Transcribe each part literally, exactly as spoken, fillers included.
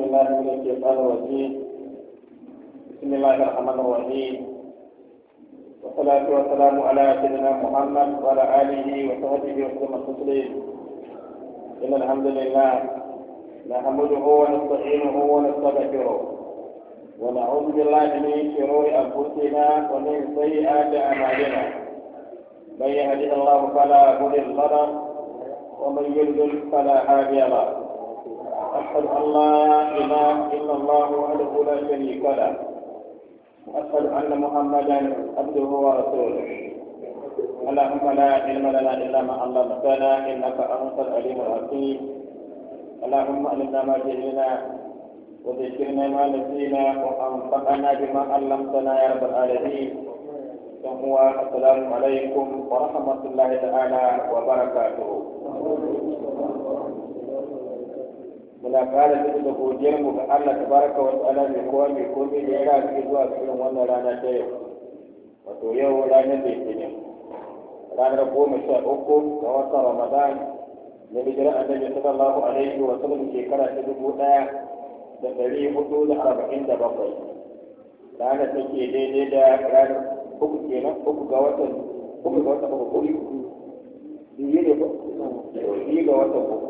بالله من الشيطان الرجيم. بسم الله الرحمن الرحيم، والصلاة والسلام على سيدنا محمد وعلى آله وصحبه وسلم تسليما. إن الحمد لله نحمده ونستعينه ونستغفره ونعوذ بالله من شرور أنفسنا ومن سيئات أعمالنا. من يهده الله فلا مضل له ومن يضلل فلا هادي له. أشهد أن لا إله إلا الله وحده لا شريك له، وأشهد أن محمدا عبده ورسوله. اللهم لا علم لنا إلا ما علمتنا إنك أنت العليم الحكيم. اللهم علمنا ما جهلنا وذكرنا ما نسينا وأنفعنا بما علمتنا يا رب العالمين. السلام عليكم ورحمة الله تعالى وبركاته. muna kara da godiyar mu ga Allah tabaraka wa ta'ala mai kowa mai komai da ya rafi zuwa cikin wannan rana ta yau, wato yau ranar Litinin, ranar goma sha uku ga watan Ramadan na hijirar Annabi sallallahu alaihi wa sallam shekara ta dubu ɗaya da ɗari hudu da arba'in da bakwai. Ranar take daidai da ranar uku kenan uku ga watan uku ga watan uku biyu ne ba biyu ga watan uku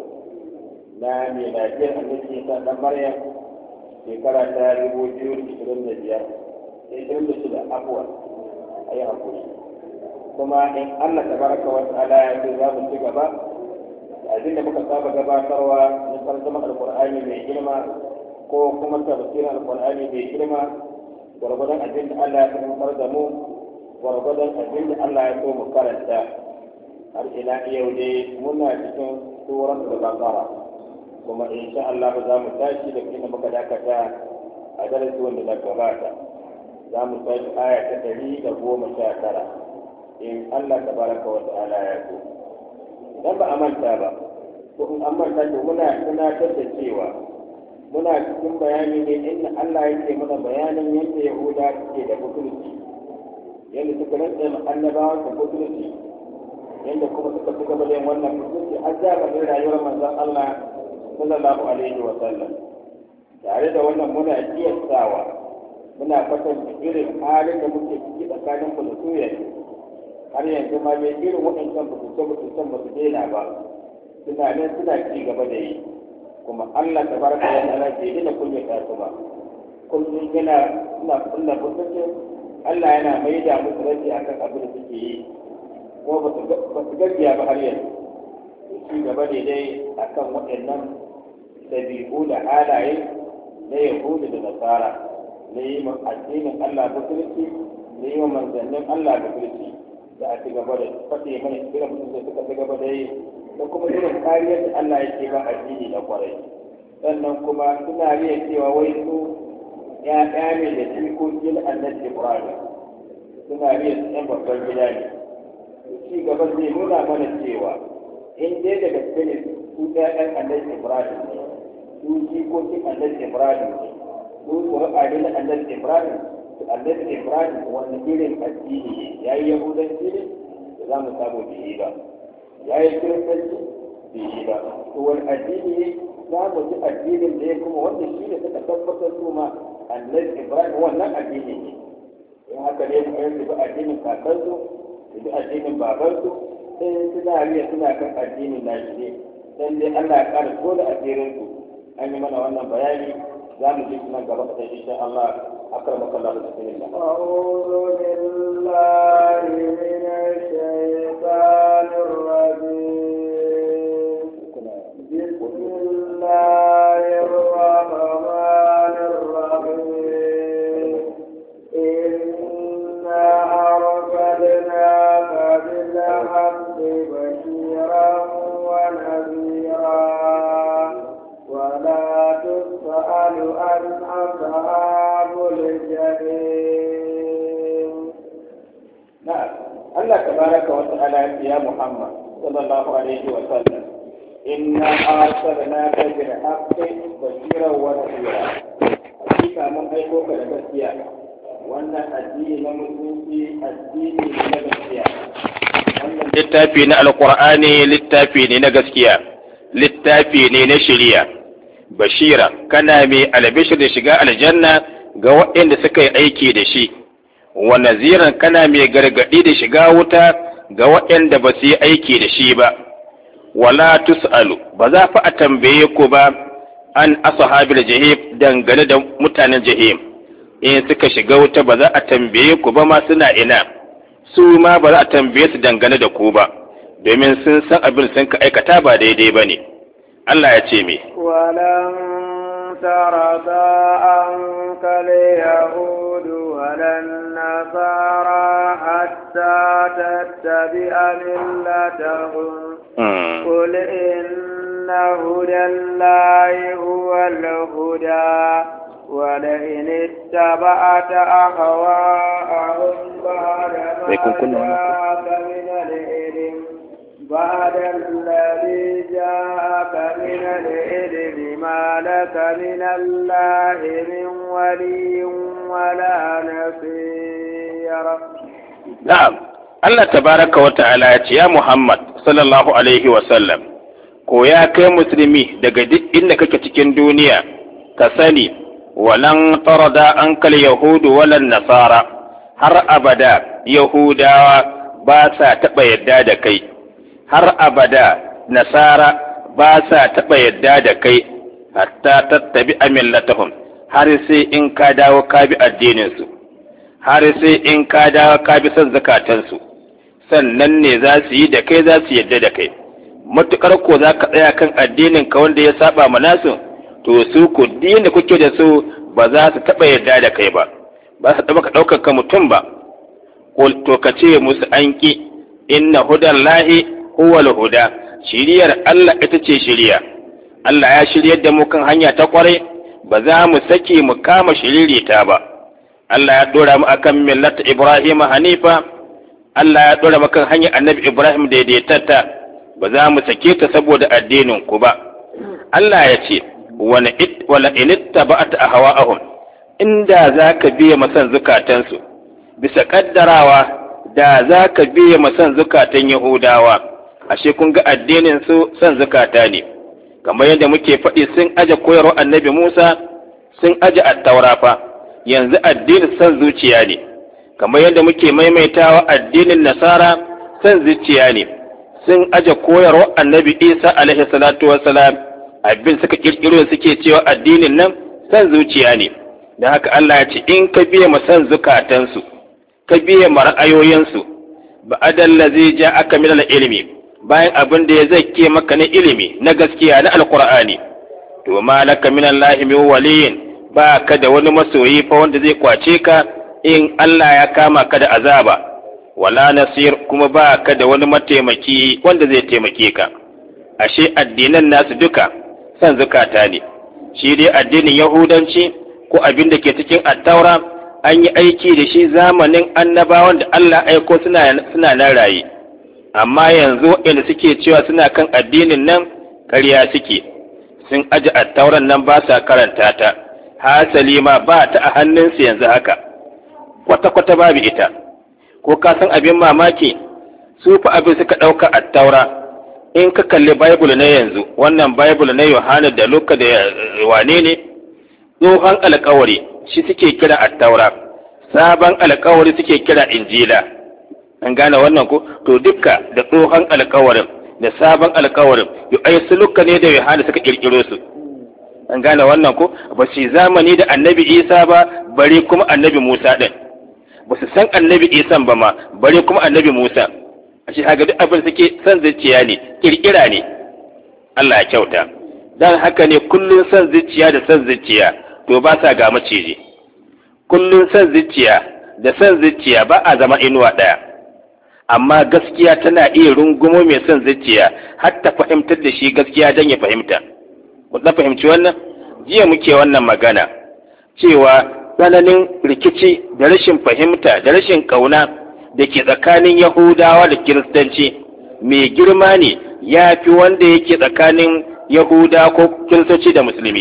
na miladiyar annabi Isa dan Maryam shekara ta dubu biyu da ishirin da biyar da ishirin da shida afuwa a yi hakuri. Kuma in Allah tabaraka wa ta'ala ya ce za mu ci gaba da abin da muka saba gabatarwa na tarjuma alqur'ani mai girma ko kuma tafsirin alqur'ani mai girma, gwargwadon abin da Allah ya fahimtar da mu, gwargwadon abin da Allah ya so mu karanta. Har ila yau dai muna cikin suratul Baqara, kuma insha Allah za mu tashi da inda muka dakata a darasi wanda na gabata. Za mu tashi aya ta ɗari da goma sha tara in Allah tabaraka wa ta'ala ya so. Idan ba a manta ba, ko in an manta to muna tunatar da cewa muna cikin bayani ne inda Allah yake mana bayanin yadda Yahuda suke da butulci, yadda suka rantsa ma annabawan da butulci, yadda kuma suka ci gaba da wannan butulci har zamanin rayuwar manzon Allah sallallahu alaihi wa sallam. Tare da wannan muna kiyasawa, muna kwatanta irin halin da muke ciki tsakanin mu da su yanzu. Har yanzu ma mai irin waɗancan butulce-butulcen ba su daina ba, suna nan suna ci gaba da yi. Kuma Allah tabaraka wa ta'ala bai dina kunyata su ba. Kullum yana suna kulla butulce, Allah yana maida musu rashi akan abin da suke yi, kuma ba su gajiya ba har yanzu. Ci gaba ne dai akan waɗannan dabi'u da halaye na Yahudu da Nasara, na yi ma addinin Allah butulci, na yi wa manzannin Allah butulci, da a ci gaba da fate mana irin mutum da suka ci gaba da yi, da kuma irin kariyar da Allah yake ba addini na kwarai. Sannan kuma suna riya cewa wai su ya'ya ne da jikokin annabi Ibrahim, suna riya su ɗan babban gida ne. Ci gaba zai nuna mana cewa in dai da gaske ne su ɗayan annabi Ibrahim ne, su jikokin annabi Ibrahim ne, su ƙur'ani na annabi Ibrahim, su annabi Ibrahim wani irin addini ne, ya yi Yahudanci ne da za mu samu biyi ba, ya yi Kiristanci biyi ba, to wani addini ne za mu ji addinin da ya kuma wanda shi ne suka tabbatar su ma annabi Ibrahim wannan addini ne. In haka ne mu yanzu bi addinin kakansu, su bi addinin babansu, sai suna riya suna kan addinin nashi ne. Dan dai Allah ya kare ko da asirin su an yi mana wannan bayani, za mu ji nan gaba da insha Allah. أكرمك الله بسم الله. أعوذ بالله من الشيطان الرجيم. بسم الله الرحمن الرحيم. إنا أرسلناك بالحق بشيرا ونذيرا ولا تسأل عن أصحاب الجحيم. نعم، الله تبارك وتعالى يا محمد صلى الله عليه وسلم إنا أرسلناك بالحق بشيرا ونذيرا. حقيقة من أيقوك لبسيا وأن الدين المسلمي الدين لبسيا. littafi na alƙur'ani littafi ne na gaskiya, littafi ne na shari'a. bashira kana mai albishir da shiga aljanna ga waɗanda suka yi aiki da shi, wa naziran kana mai gargaɗi da shiga wuta ga waɗanda ba su yi aiki da shi ba. Wala tus'alu, ba za fa a tambaye ku ba an ashabil jahim dangane da mutanen jahim, in suka shiga wuta ba za a tambaye ku ba ma suna ina, su ma ba za a tambaye su dangane da ku ba, domin sun san abin sun ka aikata ba daidai ba ne. Allah ya ce me walan tarada anka al-yahud walan nasara hatta tattabi'a millatahum qul inna hudallahi huwal huda ولئن اتبعت أهواءهم بعد ما جاءك من العلم بعد الذي جاءك من العلم ما لك من الله من ولي ولا نصير. نعم الله تبارك وتعالى يا محمد صلى الله عليه وسلم ko ya kai musulmi daga duk inda kake cikin duniya ka sani walan tarada ankal yahudu walan nasara har abada yahudawa ba sa taɓa yadda da kai, har abada nasara ba sa taɓa yadda da kai, hatta tattabi a millatahum har sai in ka dawo ka bi addininsu, har sai in ka dawo ka bi son zakatansu, sannan ne za su yi da kai, za su yadda da kai. Matuƙar ko za ka tsaya kan addinin ka wanda ya saba ma nasu, to su ku da kuke da su ba za su taɓa yadda da kai ba, ba su taɓa ka ɗaukar ka mutum ba. To ka ce musu an ƙi, inna hudan lahi huwal huda, shiriyar Allah ita ce shiriya. Allah ya shiryar da mu kan hanya ta ƙwarai, ba za mu sake mu kama shiririta ba. Allah ya ɗora mu akan millata Ibrahim Hanifa, Allah ya ɗora mu kan hanyar Annabi Ibrahim daidaitatta, ba za mu sake ta saboda addinin ku ba. Allah ya ce wala in ittaba'ta ahwa'ahum, inda zaka biye masan zukatansu, bisa kaddarawa da zaka biye masan zukatan Yahudawa, ashe kun ga addinin su san zukata ne, kamar yadda muke faɗi sun aje koyarwar Annabi Musa, sun aje at-Taura fa, yanzu addinin san zuciya ne, kamar yadda muke maimaitawa addinin Nasara san zuciya ne, sun aje koyarwar Annabi Isa alaihi salatu wassalam, abin suka kirkiro suke cewa addinin nan san zuciya ne. Da haka Allah ya ce in ka biye ma san zukatansu, ka biye ma ra'ayoyinsu, ba adallazi ja'aka min al-ilmi, bayan abin da ya zake maka na ilimi na gaskiya na alqur'ani, to malaka min Allah min waliyin, ba ka da wani masoyi fa wanda zai kwace ka in Allah ya kama ka da azaba, wala nasir, kuma ba ka da wani mataimaki wanda zai taimake ka. Ashe addinan nasu duka san zukata ne, shi dai addinin Yahudanci ko abin da ke cikin attaura an yi aiki da shi zamanin annabawan da Allah aiko suna suna nan raye, amma yanzu inda suke cewa suna kan addinin nan ƙarya suke, sun aji attauran nan ba sa karanta ta, hasali ma ba ta a hannunsu yanzu haka, kwata-kwata babu ita. Ko ka san abin mamaki, su fa abin suka ɗauka attaura. In ka kalli Bible na yanzu, wannan Bible na Yohana da Luka da wane ne, tsohon alkawari shi suke kira attaura, sabon alkawari suke kira injila. An gane wannan ko? To dukka da tsohon alkawarin da sabon alkawarin, yau ai su Luka ne da Yohana suka kirkiro su. An gane wannan ko? Ba su zamani da Annabi Isa ba, bare kuma Annabi Musa din. Ba su san Annabi Isa ba ma, bare kuma Annabi Musa. Ashe haka duk abin suke san zuciya ne, kirkira ne. Allah ya kyauta. Dan haka ne kullun san zuciya da san zuciya to ba sa ga maciji. Kullun san zuciya da san zuciya ba a zama inuwa daya. Amma gaskiya tana iya rungumo mai san zuciya har ta fahimtar da shi gaskiya dan ya fahimta. Ku da fahimci wannan? Jiya muke wannan magana cewa tsananin rikici da rashin fahimta da rashin kauna da ke tsakanin Yahudawa da Kiristanci mai girma ne ya fi wanda yake tsakanin Yahuda ko Kiristoci da Musulmi.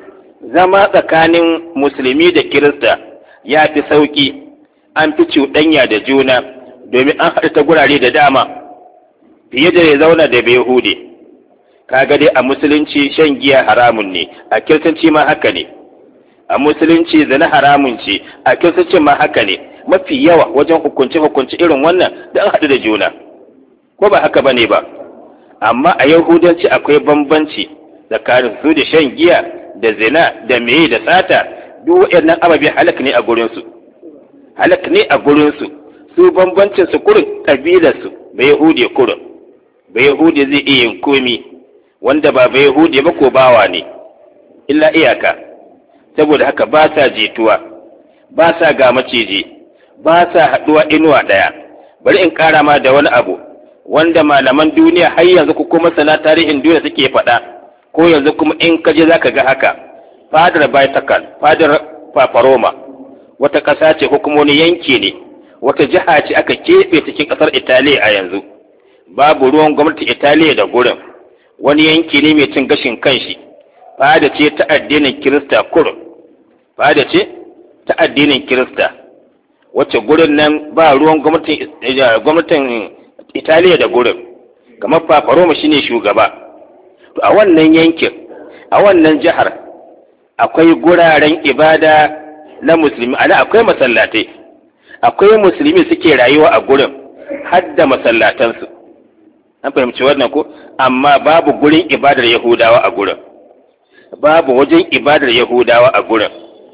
Zama tsakanin Musulmi da Kirista ya fi sauƙi, an fi cuɗanya da juna domin an haɗu ta gurare da dama fiye da ya zauna da Yahude. kaga dai a musulunci shan giya haramun ne, a kiristanci ma haka ne, a musulunci zina haramun ce, a kiristanci ma haka ne. Mafi yawa wajen hukunci hukunci irin wannan da an haɗu da juna, ko ba haka bane ba? Amma a yahudanci akwai bambanci tsakanin su da shan giya da zina da meye da sata, duk waɗannan ababe halak ne a gurinsu, halak ne a gurinsu. Su bambancin su kurin kabilarsu ba yahudi kurin, ba yahudi zai iya yin komi, wanda ba ba yahudi ba ko bawa ne illa iyaka. Saboda haka ba sa jituwa, ba sa ga maciji, ba sa haɗuwa inuwa ɗaya. Bari in ƙara ma da wani abu wanda malaman duniya har yanzu ku kuma sana tarihin duniya suke faɗa, ko yanzu kuma in ka je zaka ga haka. Fadar Vatican, fadar Paparoma, wata ƙasa ce ko kuma wani yanki ne, wata jiha ce aka keɓe cikin ƙasar Italiya a yanzu. Babu ruwan gwamnati Italiya da gurin, wani yanki ne mai cin gashin kanshi. Fada ce ta addinin Kirista kurum, fada ce ta addinin Kirista, wacce gurin nan ba ruwan gwamnatin Italiya da gurin, kamar Paparoma shine shugaba. To a wannan yankin, a wannan jihar, akwai guraren ibada na musulmi, ana akwai masallatai, akwai musulmi suke rayuwa a gurin, har da masallatansu. An fahimci wannan ko? Amma babu gurin ibadar Yahudawa a gurin, babu wajen ibadar Yahudawa a gurin.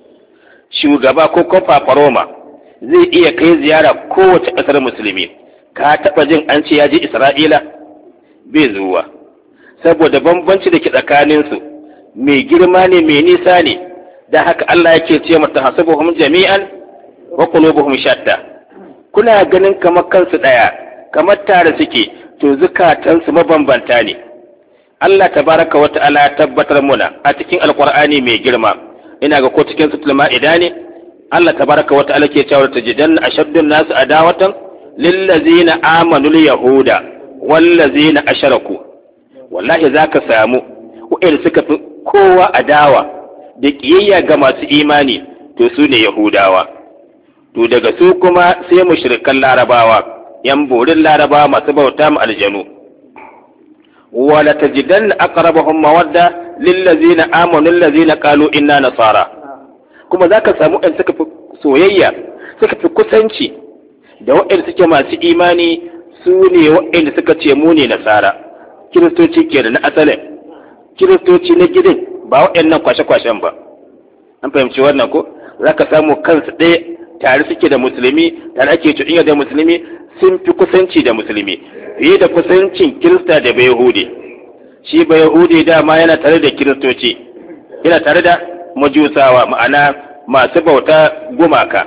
Shugaba ko kofa Paparoma zai iya kai ziyara kowace ƙasar musulmi. Ka taɓa jin an ce ya je Isra'ila? Bai zuwa, saboda bambanci da ke tsakaninsu mai girma ne, mai nisa ne. Da haka Allah yake ce mata hasabuhum jami'an wa qulubuhum shatta. Kuna ganin kamar kansu ɗaya, kamar tare suke, to zukatansu mabambanta ne. Allah tabaraka wa ta'ala ya tabbatar muna a cikin Alƙur'ani mai girma, ina ga ko cikin suratul Ma'ida ne, Allah tabaraka wa ta'ala ke cewa tajidanna ashaddun nasu adawatan lillazina amanu yahuda wallazina asharaku. Wallahi zaka samu wa'anda suka fi kowa adawa da kiyayya ga masu imani, to su ne Yahudawa. To daga su kuma sai mushrikan Larabawa, yan borin Larabawa masu bauta mu aljanu. Wala tajidanna aqrabahum mawadda lillazina amanu allazina qalu inna nasara. Kuma zaka samu ɗan suka fi soyayya, suka fi kusanci da waɗanda suke masu imani, su ne waɗanda suka ce mu ne nasara. Kiristoci ke da na asalin, kiristoci na gidan, ba waɗannan kwashe-kwashen ba. An fahimci wannan ko? Zaka samu kansu ɗaya, tare suke da musulmi, tare ake cuɗinya da musulmi, sun fi kusanci da musulmi fiye da kusancin Kirista da Bayahudi. Shi Bayahudi dama yana tare da Kiristoci, yana tare da Majusawa, ma'ana masu bauta gumaka.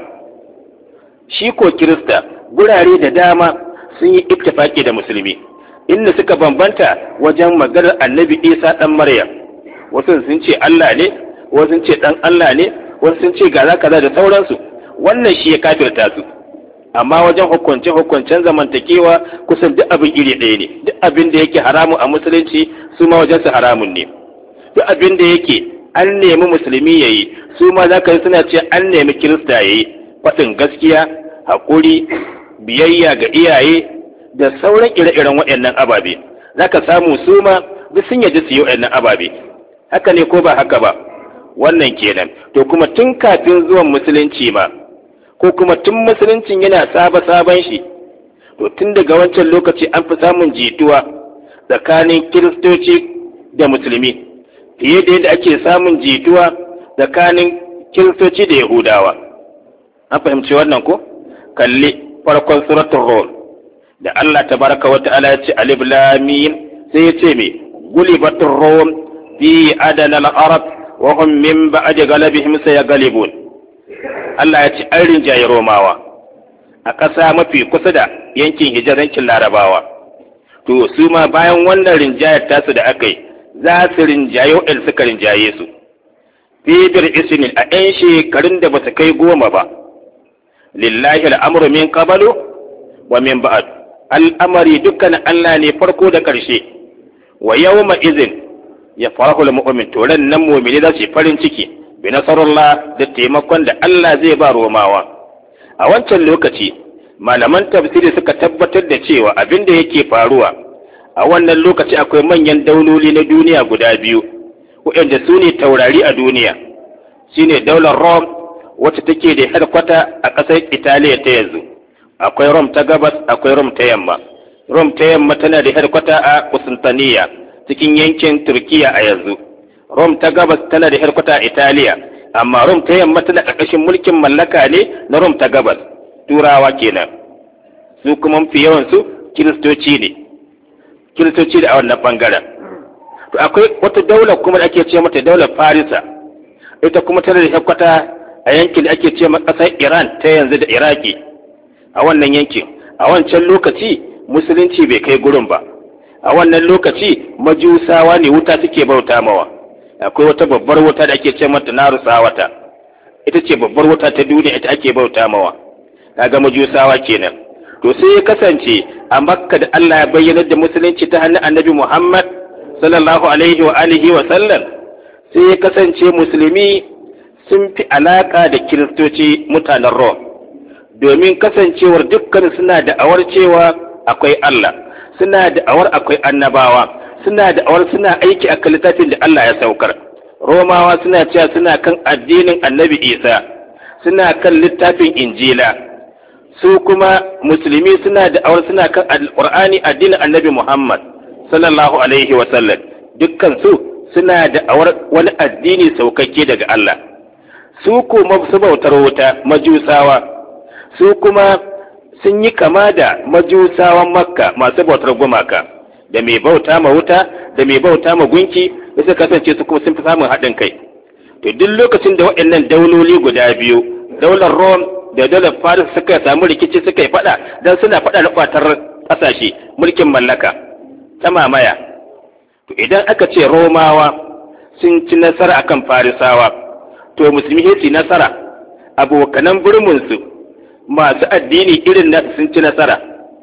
Shi ko Kirista gurare da dama sun yi ittifaki da musulmi, inda suka bambanta wajen maganar Annabi Isa ɗan Maryam. Wasu sun ce Allah ne, wasu sun ce ɗan Allah ne, wasu sun ce gaza kaza da sauransu. Wannan shi ya kafirta su. Amma wajen hukunce hukuncen zamantakewa kusan duk abin iri ɗaya ne. Duk abin da yake haramu a musulunci su ma wajen su haramun ne. Duk abin da yake an nemi musulmi yayi, su ma za ka yi suna ce an nemi Kirista yayi. Faɗin gaskiya, haƙuri, biyayya ga iyaye da sauran ire-iren waɗannan ababe. Za ka samu su ma duk sun yaji su yi waɗannan ababe. Haka ne ko ba haka ba? Wannan kenan. To kuma tun kafin zuwan musulunci ma, ko kuma tun musuluncin yana saba sabon shi, to tun daga wancan lokaci an fi samun jituwa tsakanin Kiristoci da musulmi fiye da yadda ake samun jituwa tsakanin Kiristoci da Yahudawa. An fahimci wannan ko? Kalli farkon suratul Rum da Allah tabaraka wa ta'ala ya ce alif lam mim, sai ya ce me gulibatur rum fi adana al-arab wa hum min ba'di galabihim sayagalibun. Allah ya ce an rinjaye Romawa a ƙasa mafi kusa da yankin hijirancin Larabawa. To su ma bayan wannan rinjayar tasu da aka yi, za su rinjaye waɗanda suka rinjaye su. Fibir isnin a ‘yan shekarun da ba su kai goma ba. Lillahi al'amuru min qabalu wa min ba'ad. Al'amari dukkan Allah ne farko da ƙarshe. Wa yawma izin ya farahu al-mu'min, to ran nan mu'mini za su yi farin ciki bi nasarullah da taimakon da Allah zai ba Romawa. A wancan lokaci malaman tafsiri suka tabbatar da cewa abin da yake faruwa a wannan lokaci akwai manyan dauloli na duniya guda biyu waɗanda su ne taurari a duniya shine daular Rome wacce take da harkwata a ƙasar Italiya ta yanzu. Akwai Rome ta gabas, akwai Rome ta yamma. Rome ta yamma tana da harkwata a Constantinople cikin yankin Turkiya a yanzu. Rome ta gabas tana da harkwata a Italiya, amma Rome ta yamma tana ƙarƙashin mulkin mallaka ne na Rome ta gabas, Turawa kenan. Su kuma mafi yawan su Kiristoci ne. Kiristoci da a wannan bangaren. To akwai wata daular kuma da ake ce mata daular Farisa. Ita kuma tana da harkwata a yankin da ake ce ma ƙasar Iran ta yanzu da Iraki. A wannan yankin, a wancan lokaci musulunci bai kai gurin ba. A wannan lokaci majusawa ne wuta suke bauta mawa. Akwai wata babbar wuta da ake ce mata Narusawata. Ita ce babbar wuta ta duniya, ita ake bauta mawa. Kaga majusawa kenan. To sai ya kasance a Makka da Allah ya bayyana da musulunci ta hannun Annabi Muhammad sallallahu alaihi wa alihi wa sallam, sai ya kasance musulmi sun fi alaka da Kiristoci mutanen Rome, domin kasancewar dukkan suna da awar cewa akwai Allah, suna da awar akwai annabawa, suna da awar suna aiki akan littafin da Allah ya saukar. Romawa suna cewa suna kan addinin Annabi Isa, suna kan littafin Injila. Su kuma musulmi suna da awar suna kan Alƙur'ani, addinin Annabi Muhammad sallallahu alaihi wa sallam. Dukkan su suna da awar wani addini saukakke daga Allah. Su kuma su bautar wuta majusawa, su kuma sun yi kama da majusawan Makka masu bautar gumaka, da mai bauta ma wuta da mai bauta ma gunki, da suka kasance su kuma sun fi samun haɗin kai. To duk lokacin da waɗannan dauloli guda biyu, daular Rome da daular Faris suka samu rikici suka yi faɗa, don suna faɗa da kwatar ƙasashe mulkin mallaka ta mamaya. To idan aka ce Romawa sun ci nasara akan Farisawa, to musulmi su nasara, abokanan burmunsu masu addini irin na sun ci nasara.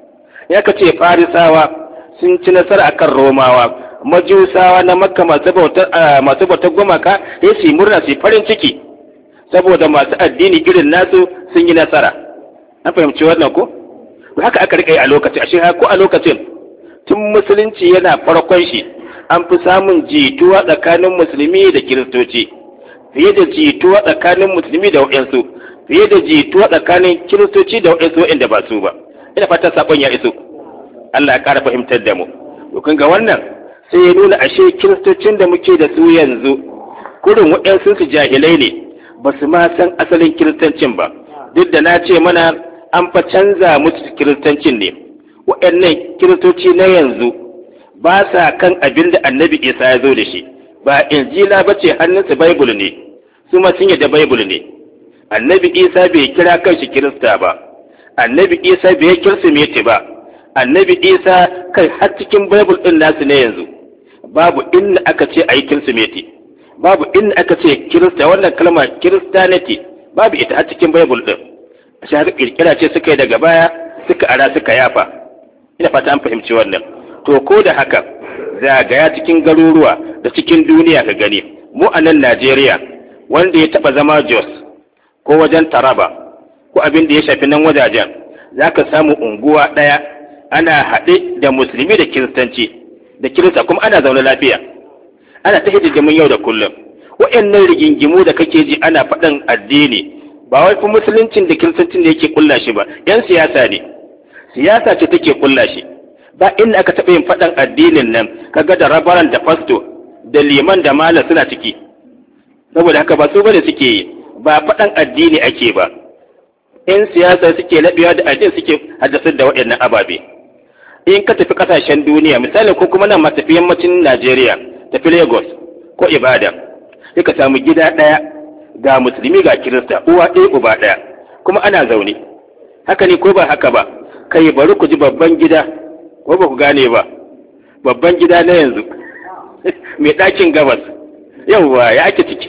Ya ka ce Farisawa sun ci nasara akan Romawa, majusawa na Makka masu bautar gumaka ya su murna su farin ciki saboda masu addini irin nasu sun yi nasara. An fahimci wannan ko? Haka aka rika yi a lokacin, ashe ko a lokacin tun musulunci yana farkon shi an fi samun jituwa tsakanin musulmi da kiristoci fiye da jituwa tsakanin musulmi da waɗansu, fiye da jituwa tsakanin kiristoci da waɗansu waɗanda ba su ba. Ina fata sakon ya iso. Allah ya ƙara fahimtar da mu. To kun ga wannan sai ya nuna ashe kiristocin da muke da su yanzu kurin waɗansu su jahilai ne, ba su ma san asalin kiristancin ba. Duk da na ce mana an fa canza musu kiristancin ne. Waɗannan kiristoci na yanzu ba sa kan abin da Annabi Isa ya zo da shi. Ba Injila ba ce, hannunsu Baibul ne. Su ma sun yadda Baibul ne. Annabi Isa bai kira kanshi Kirista ba. Annabi Isa bai Kirsimeti ba. Annabi Isa kai har cikin Baibul ɗin nasu ne yanzu. Babu inda aka ce a yi Kirsimeti. Babu inda aka ce Kirista, wannan kalma Kiristaniti babu ita a cikin Baibul ɗin. A shi haka kirkira ce suka yi daga baya suka ara suka yafa. Ina fata an fahimci wannan. To ko da haka zagaya cikin garuruwa da cikin duniya ka gani, mu a nan Najeriya wanda ya taba zama Jos ko wajen Taraba ko abin da ya shafi nan wajajen, za ka samu unguwa ɗaya ana haɗe da musulmi da kiristanci, da kirista kuma ana zaune lafiya, ana ta hidimin yau da kullum. Waɗannan rigingimu da kake ji ana faɗin addini ba wai fi musuluncin da kiristancin da yake kulla shi ba, yan siyasa ne, siyasa ce take kulla shi. Ba inda aka taɓa yin faɗan addinin nan kaga da rabaran da fasto da liman da malam suna ciki, saboda haka ba su bane suke yi, ba faɗan addini ake ba. In siyasa suke laɓewa da addini suke haddasar da waɗannan ababe. In ka tafi ƙasashen duniya misali ko kuma nan ma tafi yammacin Najeriya, tafi Lagos ko Ibadan, sai ka samu gida ɗaya ga musulmi ga kirista, uwa ɗaya uba ɗaya, kuma ana zaune. Haka ne ko ba haka ba? Kai bari ku ji babban gida, ko ba ku gane ba, babban gida na yanzu mai ɗakin gabas, yauwa ya ake ciki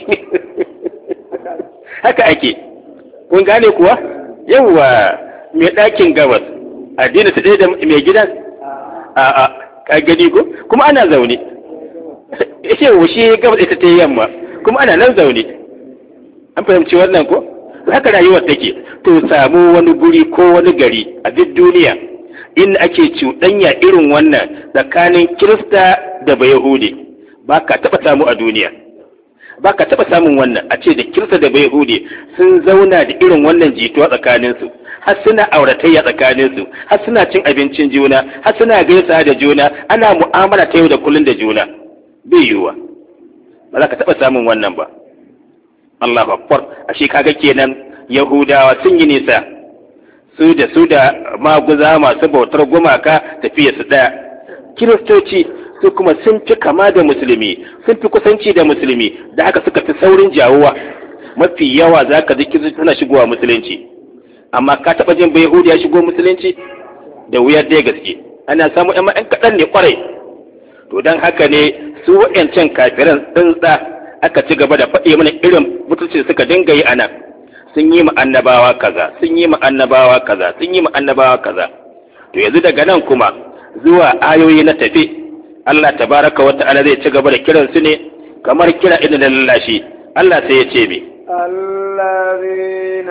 haka ake, kun gane kuwa? Yauwa mai ɗakin gabas, addini su ɗaya da mai gidan? A'a, ka gani ko? Kuma ana zaune, yauwa shi gabas ita ta yamma, kuma ana nan zaune. An fahimci wannan ko? Haka rayuwar take. To samu wani guri ko wani gari a duk duniya in ake cuɗanya irin wannan tsakanin Kirista da Bayahudi ba ka taɓa samu a duniya ba ka taɓa samun wannan a ce da Kirista da Bayahudi sun zauna da irin wannan jituwa tsakaninsu har suna auratayya tsakaninsu har suna cin abincin juna har suna gaisa da juna ana mu'amala ta yau da kullun da juna bai yiwuwa ba za ka taɓa samun wannan ba Allahu akbar ashe kaga kenan Yahudawa sun yi nisa su da su da maguza masu bautar gumaka tafiya su ɗaya. Kiristoci su kuma sun fi kama da musulmi sun fi kusanci da musulmi da haka suka fi saurin jawuwa mafi yawa za ka ji kiristoci suna shigowa musulunci amma ka taɓa jin ba Yahudi ya shigo musulunci da wuyar dai gaske ana samu ƴan ƴan kaɗan ne kwarai to don haka ne su waɗancan kafiran tsintsa aka ci gaba da faɗi mana irin mutunci suka dinga yi ana sun yi annabawa kaza sun yi annabawa kaza sun yi annabawa kaza to yanzu daga nan kuma zuwa ayoyi na tafi Allah tabaraka wa ta'ala zai ci gaba da kiran su ne kamar kira idan da lallashi Allah sai ya ce mi الذين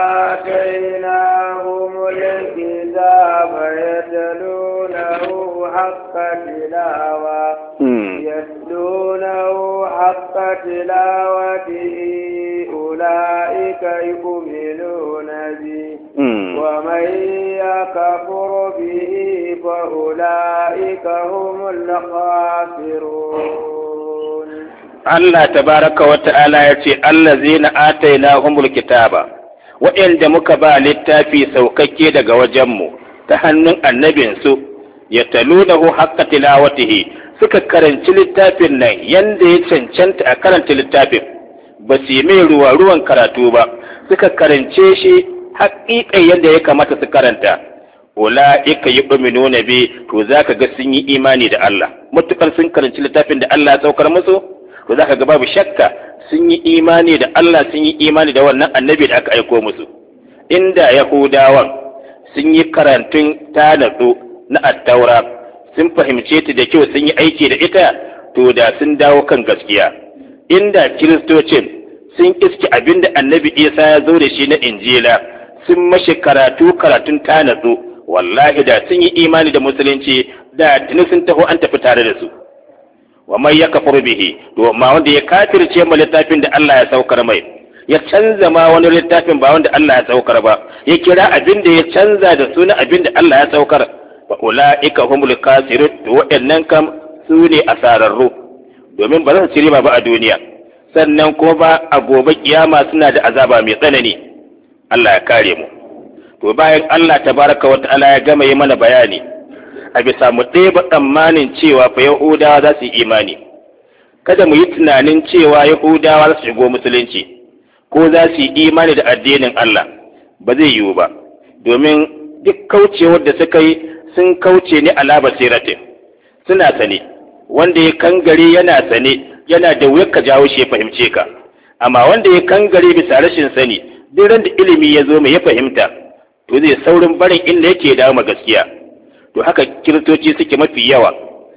آتيناهم الكتاب يتلونه حق تلاوة يتلونه حق تلاوته أولئك يؤمنون به ومن يكفر به فأولئك هم الخاسرون. Allah tabaraka wa ta'ala ya ce allazina atainahumul kitaba wa'inda muka ba littafi saukakke daga wajenmu ta hannun annabinsu yatalunahu haqqa tilawatihi suka karanci littafin nan yanda ya cancanta a karanta littafin ba su yi mai ruwa ruwan karatu ba suka karance shi haƙiƙan yadda ya kamata su karanta ula'ika yu'minuna bi to zaka ga sun yi imani da Allah mutukar sun karanci littafin da Allah ya saukar musu to zaka ga babu shakka sun yi imani da Allah sun yi imani da wannan annabi da aka aiko musu inda yahudawan sun yi karantun tanatsu na attaura sun fahimce ta da kyau sun yi aiki da ita to da sun dawo kan gaskiya inda kiristocin sun iske abinda annabi Isa ya zo da shi na injila sun mashi karatu karatun tanatsu wallahi da sun yi imani da musulunci da tuni sun taho an tafi tare da su wa man yakfur bihi to ma wanda ya kafirce ma littafin da Allah ya saukar mai ya canza ma wani littafin ba wanda Allah ya saukar ba ya kira abin da ya canza da suna abin da Allah ya saukar wa ulaika humul kasirun to waɗannan kam su ne asararru domin ba za su ci riba ba a duniya sannan kuma ba a gobe kiyama suna da azaba mai tsanani Allah ya kare mu to bayan Allah tabaraka wa ta'ala ya gama yi mana bayani a bisa mu ɗeba tsammanin cewa fa Yahudawa za su yi imani kada mu yi tunanin cewa Yahudawa za su shigo musulunci ko za su yi imani da addinin Allah ba zai yiwu ba domin duk kaucewar da suka yi sun kauce ne ala basiratin suna sane wanda ya kangare yana sane yana da wuyar ka jawo shi ya fahimce ka amma wanda ya kangare bisa rashin sani duk ran da ilimi ya zo mai ya fahimta to zai saurin barin inda yake dawo ma gaskiya to haka kiristoci suke mafi yawa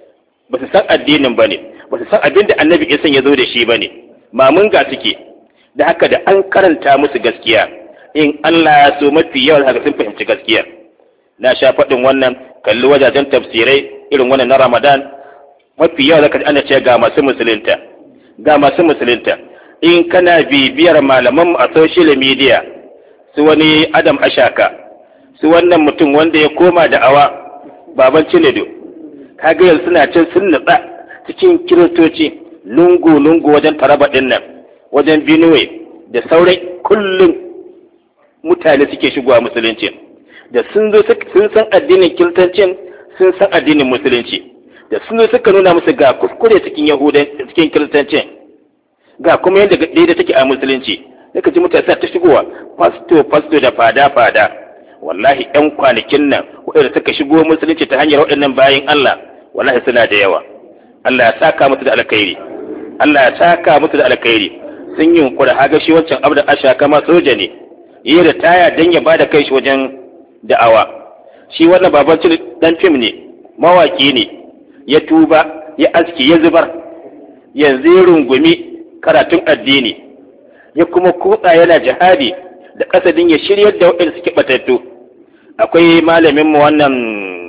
ba su san addinin ba ne ba su san abin da annabi isan ya zo da shi ba ne mamun ga suke da haka da an karanta musu gaskiya in Allah ya so mafi yawa haka sun fahimci gaskiya na sha faɗin wannan kalli wajajen tafsirai irin wannan na Ramadan mafi yawa zaka ji ana ce ga masu musulunta ga masu musulunta in kana bibiyar malaman a social media su wani Adam Ashaka su wannan mutum wanda ya koma da awa baban Cinedo kaga yanzu suna cin sun nutsa cikin kiristoci lungu lungu wajen Taraba din nan wajen Benue da sauran kullum mutane suke shigowa musulunci da sun zo sun san addinin kiristancin sun san addinin musulunci da sun zo suka nuna musu ga kuskure cikin yahudan cikin kiristancin ga kuma yadda daidai take a musulunci daga ji mutane suna ta shigowa fasto fasto da fada fada wallahi ƴan kwanakin nan waɗanda suka shigo musulunci ta hanyar waɗannan bayin Allah wallahi suna da yawa Allah ya saka musu da alkhairi Allah ya saka musu da alkhairi sun yi yunkura haga shi wancan abu da asha kama soja ne yi da taya dan ya bada kai shi wajen da'awa shi wannan baban cin dan fim ne mawaki ne ya tuba ya aski ya zubar yanzu ya rungumi karatun addini ya kuma kutsa yana jihadi da kasadin ya shiryar da waɗanda suke batattu akwai malamin mu wannan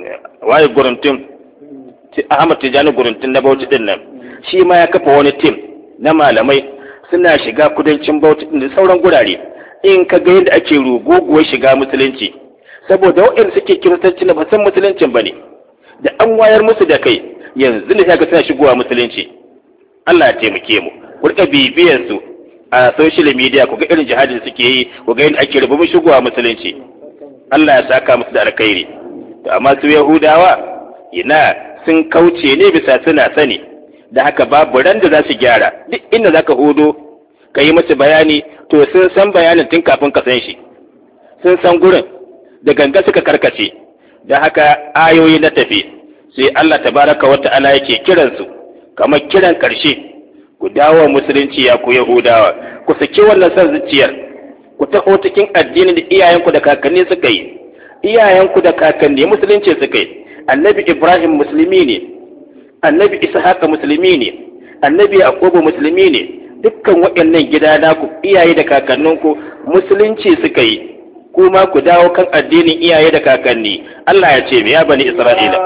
waye guruntun Ahmad Tijani guruntun na Bauchi din nan shi ma ya kafa wani tim na malamai suna shiga kudancin Bauchi din da sauran gurare in ka ga yadda ake ruguguwar shiga musulunci saboda waɗanda suke kiristanci na ba san musuluncin bane da an wayar musu da kai yanzu ne kaga suna shigowa musulunci Allah ya taimake mu ku rika bibiyar su a social media ku ga irin jihadin suke yi ku ga yadda ake rubuta shigowa musulunci Allah ya saka musu da alkhairi to amma su Yahudawa ina sun kauce ne bisa suna sani da haka babu ran da za su gyara duk inda zaka hudo ka yi musu bayani to sun san bayanin tun kafin ka san shi sun san gurin da ganga suka karkace da haka ayoyi na tafi sai Allah tabaraka wa ta'ala yake kiransu kamar kiran karshe ku dawo musulunci ya ku Yahudawa ku saki wannan san zuciyar ku taho cikin addinin da iyayenku da kakanni suka yi iyayenku da kakanni musulunci suka yi annabi Ibrahim musulmi ne annabi Ishaq musulmi ne annabi Yaqub musulmi ne dukkan waɗannan gida naku iyaye da kakanninku musulunci suka yi kuma ku dawo kan addinin iyaye da kakanni Allah ya ce ya bani Isra'ila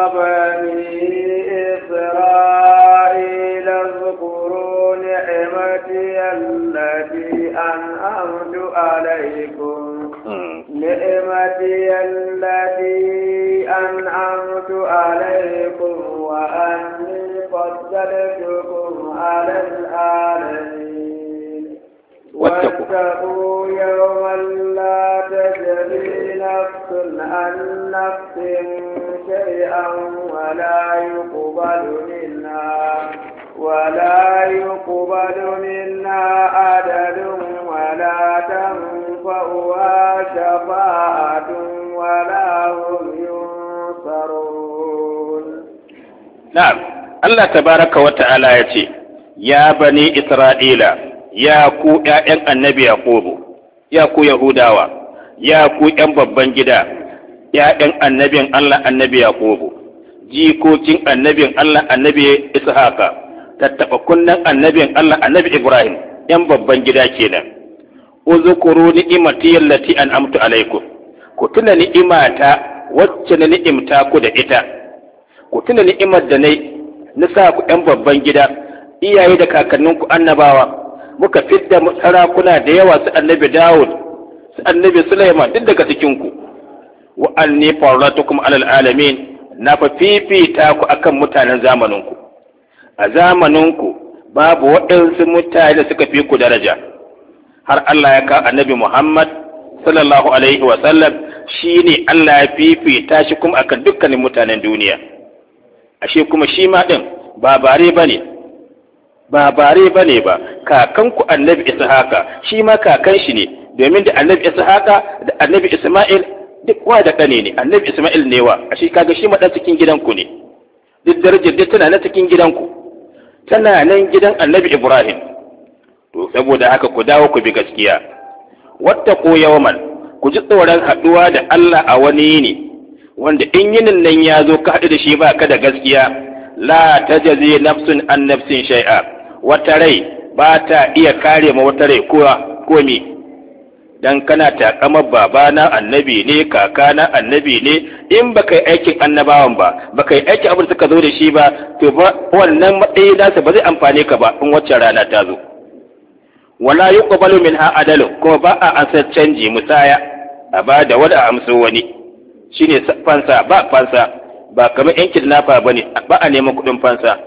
التي أنعمت عليكم نعمتي التي أنعمت عليكم وأني فضلتكم على العالمين واتقوا يوما لا تجزي نفس عن نفس شيئا ولا يقبل منها ولا يقبل منا عدل ولا تنفعها شفاعة ولا هم ينصرون. نعم الله تبارك وتعالى يتي يا بني إسرائيل يا كو يا النبي يعقوب يا كو يهوداوا يا كو ƴan babban gida ya ƴan annabin Allah annabi Yaqub jikokin annabin Allah annabi Ishaqa tattaɓa kunnen annabin Allah annabi Ibrahim ‘yan babban gida kenan. Uzukuru ni'imati allati an'amtu alaikum. Ku tuna ni'imata wacce na ni'imta ku da ita. Ku tuna ni'imar da nai na sa ku ‘yan babban gida, iyaye da kakanninku annabawa. Muka fidda sarakuna da yawa su annabi Dawud, su annabi Sulaiman duk daga cikinku. Wa anni farratukum alal alamin na fa fifita ku akan mutanen zamaninku. A zamaninku babu waɗansu mutane suka fi ku daraja har Allah ya kawo annabi Muhammad sallallahu alaihi wa sallam shine Allah ya fifita shi kuma akan dukkanin mutanen duniya ashe kuma shi ma din ba bare bane ba bare bane ba kakanku annabi Ishaqa shi ma kakan shi ne domin da annabi Ishaqa da annabi Isma'il duk wa da kane ne annabi Isma'il ne wa ashe kaga shi ma dan cikin gidanku ne duk darajar da tana na cikin gidanku tana nan gidan annabi Ibrahim to saboda haka ku dawo ku bi gaskiya wattaqu yawman ku ji tsoron haduwa da Allah a wani yini wanda in yinin nan ya zo ka haɗu da shi ba ka da gaskiya la tajzi nafsun an nafsin shay'a wata rai ba ta iya kare ma wata rai ko komi dan kana takamar babana annabi ne kakana annabi ne in baka yi aikin annabawan ba baka yi aikin abin da suka zo da shi ba to ba wannan matsayi nasa ba zai amfane ka ba in wacce rana ta zo wala yuqbalu minha adalu kuma ba a ansar canji musaya a ba da wada amso wani shine fansa ba fansa ba kamar yan kidnapper bane ba a neman kudin fansa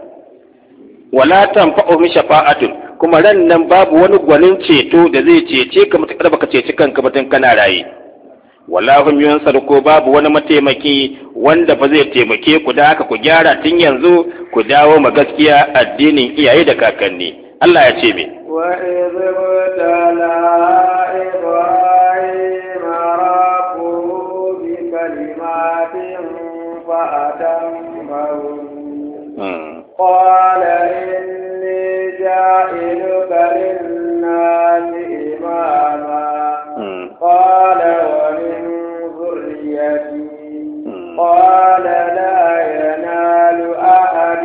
wala tanfa'u min shafa'atun kuma ran nan babu wani gwanin ceto da zai cece ka mutakar baka ceci kanka ba tun kana raye wallahu yunsar ko babu wani mataimaki wanda ba zai taimake ku da haka ku gyara tun yanzu ku dawo ma gaskiya addinin iyaye da kakanni Allah ya ce me wa idh tala ibrahim rabbuhu bi kalimatin fa atammahum qala inni جاعلك للناس إماما قال ومن ذريتي قال لا ينال أحد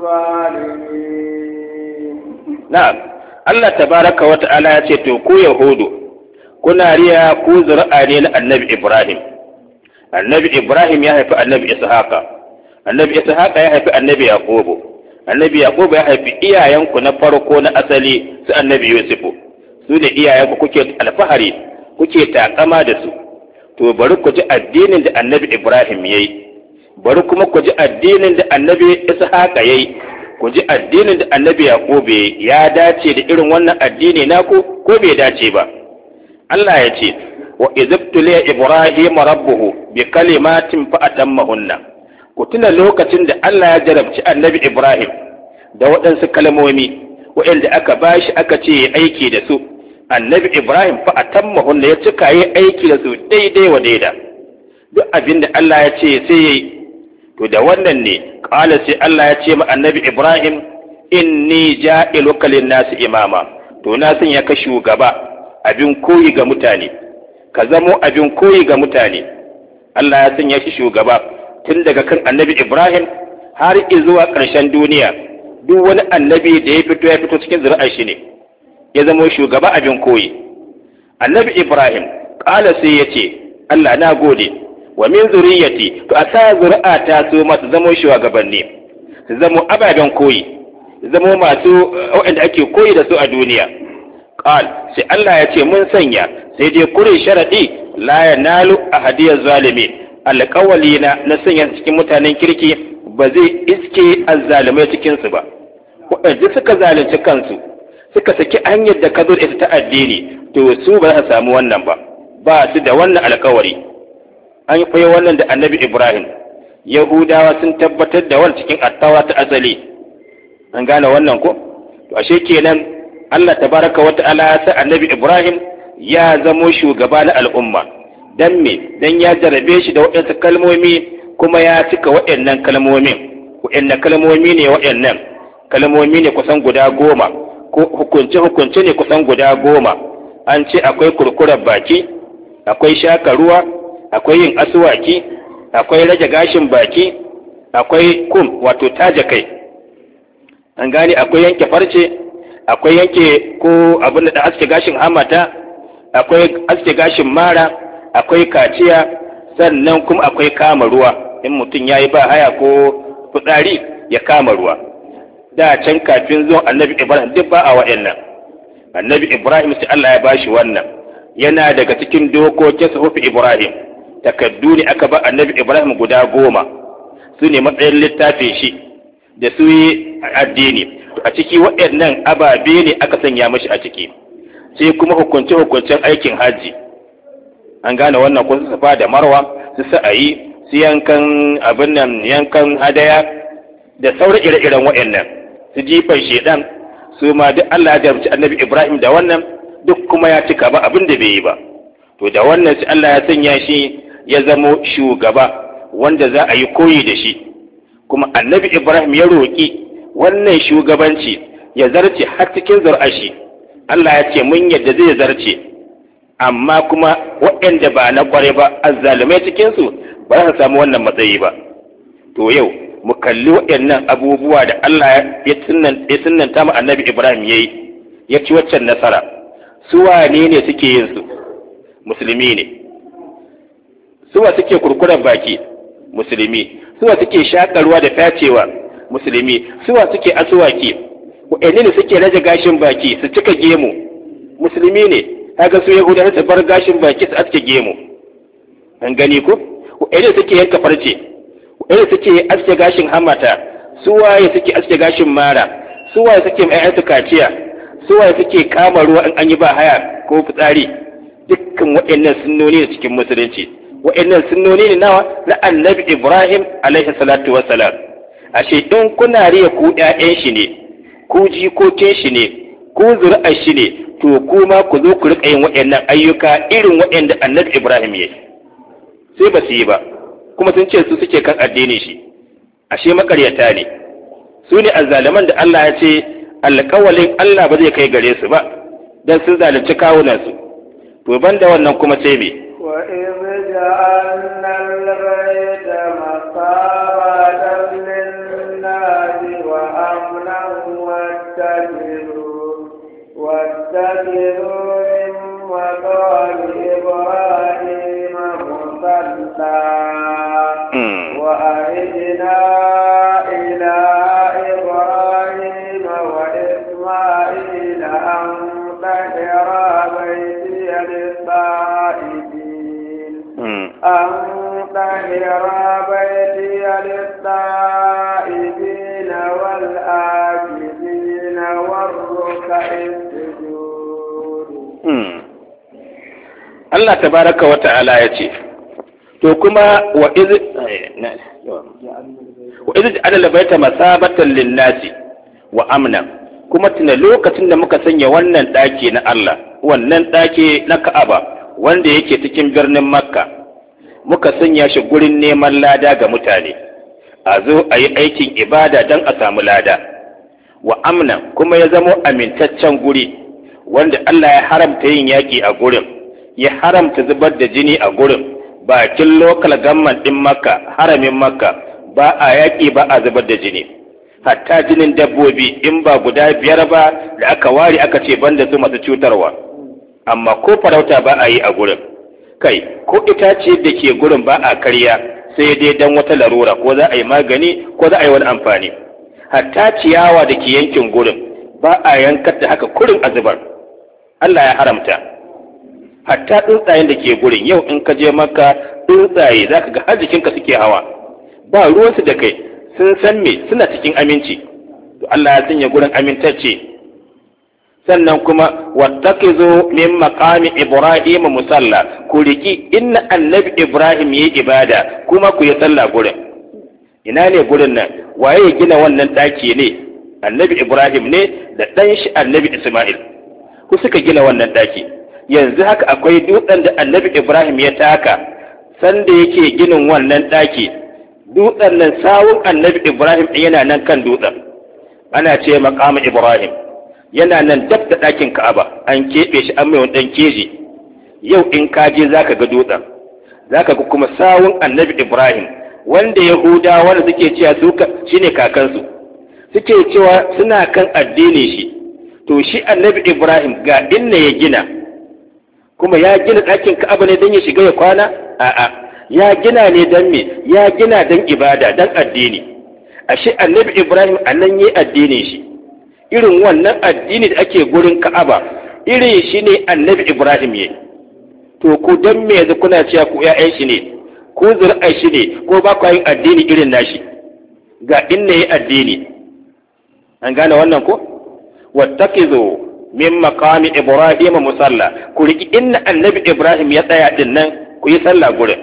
الظالمين. نعم الله تبارك وتعالى يقول يهود كنا ريا كوزر آلين النبي إبراهيم النبي إبراهيم يهف النبي إسحاق annabi Ishaqa ya haifi annabi Yaqubu, annabi Yaqubu ya haifi iyayenku na farko na asali su annabi Yusufu, su ne iyayenku kuke alfahari kuke takama da su. To bari ku ji addinin da annabi Ibrahim ya yi, bari kuma ku ji addinin da annabi Ishaqa ya yi, ku ji addinin da annabi Yaqubu ya dace da irin wannan addini naku ko bai dace ba. Allah ya ce wa izibtuliya Ibrahim rabbuhu bi kalimatin fa atammahunna. Ku tuna lokacin da Allah ya jarabci annabi Ibrahim da waɗansu kalmomi waɗanda aka bashi aka ce ya aiki da su. Annabi Ibrahim fa atammahunna ya cika yi aiki da su daidai wa daida. Duk abin da Allah ya ce sai yayi. To da wannan ne qala sai Allah ya ce ma annabi Ibrahim inni ja'iluka lin-nasi imama. To na san ya ka shugaba abin koyi ga mutane. Ka zamo abin koyi ga mutane. Allah ya sanya shi shugaba tun daga kan annabi Ibrahim har zuwa ƙarshen duniya. Duk wani annabi da ya fito ya fito cikin zuri'ar shi ne. Ya zamo shugaba abin koyi. Annabi Ibrahim ƙala sai ya ce, Allah na gode, wa min zuriyati to a sa zuri'a ta su masu zamo shugabanni, su zamo ababen koyi, su zamo masu waɗanda ake koyi da su a duniya. Ƙal sai Allah ya ce mun sanya sai dai kure sharaɗi la yanalu ahadiyaz zalimi, alƙawali na na sanya cikin mutanen kirki ba zai iske azzalimai cikin su ba. Waɗanda suka zalunci kansu suka saki hanyar da ka zo da ita ta addini to su ba za su samu wannan ba, ba su da wannan alkawari. An yi fayo wannan da annabi Ibrahim, Yahudawa sun tabbatar da wani cikin attawa ta asali. An gane wannan ko? To ashe kenan Allah tabaraka wa ta'ala ya sa annabi Ibrahim ya zamo shugaba na al'umma. Dan me? Dan ya jarabe shi da waɗansu kalmomi kuma ya cika waɗannan kalmomin. Waɗannan kalmomi ne waɗannan. Kalmomi ne kusan guda goma. Ko hukunce-hukunce ne kusan guda goma. An ce akwai kurkurar baki, akwai shaka ruwa, akwai yin asuwaki, akwai rage gashin baki, akwai kum wato taja kai. An gane akwai yanke farce, akwai yanke ko abin da aske gashin hamata, akwai aske gashin mara, akwai kaciya, sannan kuma akwai kama ruwa. In mutum ya yi ba haya ko fitsari ya kama ruwa. Da can kafin zuwan annabi Ibrahim duk ba a waɗannan. Annabi Ibrahim sai Allah ya bashi wannan. Yana daga cikin dokokin sahufi Ibrahim. Takaddu ne aka ba annabi Ibrahim guda goma. Su ne matsayin littafin shi da su yi addini. A ciki waɗannan ababe ne aka sanya mashi a ciki. Sai kuma hukunce-hukuncen aikin hajji. An gane wannan kun safa da marwa, su sa'ayi, su yankan abin nan yankan hadaya da sauran ire-iren waɗannan. Su jifan shedan su ma duk Allah ya jarabci annabi Ibrahim da wannan duk kuma ya cika ba abin da bai yi ba. To da wannan sai Allah ya sanya shi ya zamo shugaba wanda za a yi koyi da shi. Kuma annabi Ibrahim ya roƙi wannan shugabanci ya zarce har cikin zuri'ar shi. Allah ya ce mun yadda zai zarce, amma kuma waɗanda ba na ƙware ba azzalumai cikinsu ba za su samu wannan matsayi ba. To yau mu kalli waɗannan abubuwa da Allah ya sunanta ma annabi Ibrahim ya yi, ya ci waccan nasara. Su wane ne suke yin su? Musulmi ne. Suwa suke kurkuren baki? Musulmi. Suwa suke shaƙarwa da facewa? Musulmi. Suwa suke asuwaki? Waɗanne ne suke rage gashin baki su cika gemu? Musulmi ne. Kaga su Yahudawa su bar gashin baki su aske gemu. An gani ko? Waɗanne suke yanka farce? Waɗanda suke aske gashin hamata, su waye suke aske gashin mara, su waye suke mai ayyatu kaciya, su waye suke kama ruwa in an yi ba haya ko fitsari. Dukkan waɗannan sunnoni ne cikin musulunci. Waɗannan sunnoni ne nawa na annabi Ibrahim alaihi salatu wassalam. Ashe in kuna riya ku ƴaƴan shi ne, ku jikokin shi ne, ku zuri'ar shi ne, to kuma ku zo ku riƙa yin waɗannan ayyuka irin waɗanda annabi Ibrahim ya yi. Sai ba su yi ba. Kuma sun ce su suke kan addini shi, ashe makaryata ne, su ne azzaliman da Allah ya ce alƙawalin Allah ba zai kai gare su ba, don sun zalunci kawunansu. To ban da wannan kuma sai me? Wa iz ja'alna al-bayta masabatan lin-nasi wa amnan wattakhidhu wattakhidhu min maqami Ibrahim musalla وأعدنا أن طهر بيتي للطائفين والآكفين والركع السجود. Allah tabaraka wa ta'ala ya ce, to kuma wa iz wa iz adala baita masabatan linnasi wa amna, kuma tuna lokacin da muka sanya wannan daki na Allah, wannan daki na Ka'aba wanda yake cikin birnin Makka, muka sanya shi gurin neman lada ga mutane, a zo a yi aikin ibada don a samu lada, wa amna kuma ya zamo amintaccen guri wanda Allah ya haramta yin yaki a gurin, ya haramta zubar da jini a gurin, bakin lokal gamman ɗin Makka, haramin Makka, ba a yaƙi ba a zubar da jini, hatta jinin dabbobi in ba guda biyar ba da aka ware aka ce banda su masu cutarwa, amma ko farauta ba a yi a gurin, kai ko itace da ke gurin ba a karya sai dai dan wata larura ko za a yi magani ko za a yi wani amfani, hatta ciyawa da ke yankin gurin ba a yankar da haka kurin a zubar, Allah ya haramta. Hatta tsuntsayen da ke gurin yau in ka je Makka, tsuntsaye za ka ga har jikinka suke hawa, ba ruwansu da kai, sun san me suna cikin aminci, to Allah ya sanya gurin amintacce. Sannan kuma wattakizu min maqami Ibrahim musalla, ku riki inna annabi Ibrahim yayi ibada kuma ku yi sallah gurin. Ina ne gurin nan? Waye ya gina wannan daki ne? Annabi Ibrahim ne da dan shi annabi Isma'il. Ku suka gina wannan daki. Yanzu haka akwai dutsen da annabi Ibrahim ya taka sanda yake ginin wannan ɗaki, dutsen nan sawun annabi Ibrahim yana nan kan dutsen, ana ce maqam Ibrahim, yana nan dab da ɗakin Ka'aba, an keɓe shi an mai wani ɗan keji. Yau in ka je za ka ga dutsen, za ka ga kuma sawun annabi Ibrahim, wanda Yahudawa wanda suke cewa su shi ne kakansu, suke cewa suna kan addini shi, to shi annabi Ibrahim ga inna ya gina, kuma ya gina ɗakin Ka'aba ne don ya shiga ya kwana? A'a, ya gina ne don me? Ya gina don ibada, don addini. Ashe annabi Ibrahim a nan yi addinin shi. Irin wannan addini da ake gurin Ka'aba, irin shi ne annabi Ibrahim ya. To ku don me yanzu kuna cewa ku ‘ya'yan shi ne, ku zuri'ar shi ne, ko ba ku yin addini irin nashi? Ga inna yi addini. An gane wannan ko? Wattakizu min maqami Ibrahim musalla, ku riki inna annabi Ibrahim ya tsaya din nan ku yi sallah gurin.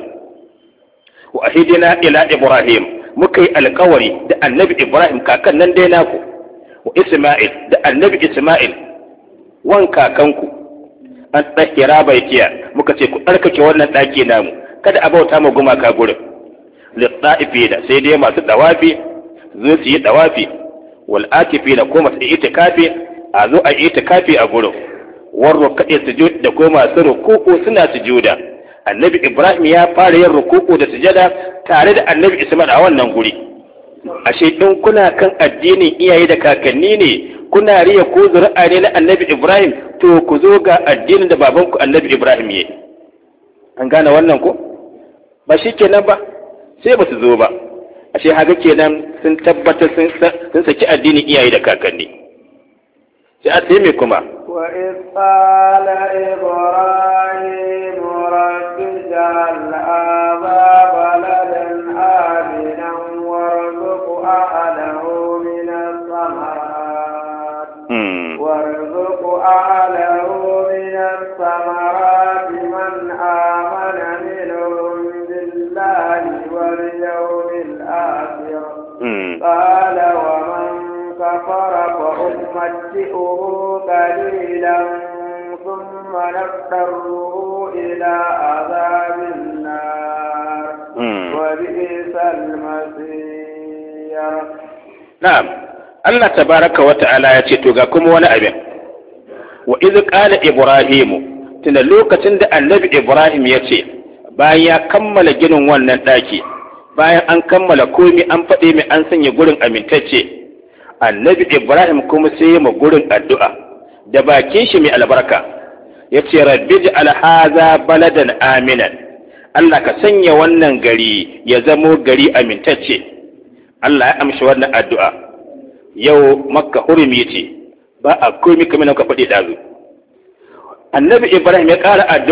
Wa ahidina ila Ibrahim, muka yi alkawari da annabi Ibrahim kakan nan dai naku, wa Isma'il da annabi Isma'il wan kakanku, an tsakira baitiya, muka ce ku tsarkake wannan ɗaki namu, kada a bauta ma gumaka gurin. Litsa'ifina sai dai masu dawafi zo su yi dawafi, wal akifina ko masu itikafi a zo a itikafi a gurin, warro kaɗe sujud da ko masu rukuku suna sujuda. Annabi Ibrahim ya fara yin rukuku da sujada tare da annabi Isma'il a wannan guri. Ashe in kuna kan addinin iyaye da kakanni ne, kuna riya ko zuri'a ne na annabi Ibrahim, to ku zo ga addinin da babanku annabi Ibrahim ya yi. An gane wannan ko? Ba shi kenan ba, sai ba su zo ba. Ashe haka kenan sun tabbatar sun saki addinin iyaye da kakanni. Sai a sai me kuma? Wa qala Ibrahim rabbi ja'al hadha baladan aminan warzuq ahlahu min as-samarat warzuq ahlahu min as-samarat man amana minhum billahi wal yawmil akhir qala wa man كفر فأمتئه قليلا ثم نضطره إلى عذاب النار وبئس المصير. نعم الله تبارك وتعالى يتوقعكم ولا أبين وإذ قال إبراهيم tunda lokacin da annabi Ibrahim ya ce bayan ya kammala ginin wannan ɗaki, bayan an kammala komi an faɗi mai an sanya gurin amintacce, annabi Ibrahim kuma sai ma gurin addu'a da bakin shi mai albarka, ya ce rabbi ji'al haza baladan aminan, Allah ka sanya wannan gari ya zamo gari amintacce. Allah ya amshi wannan addu'a. Yau Makka hurumi ce, ba a komi kamar ka faɗi ɗazu. Annabi Ibrahim ya ƙara addu'a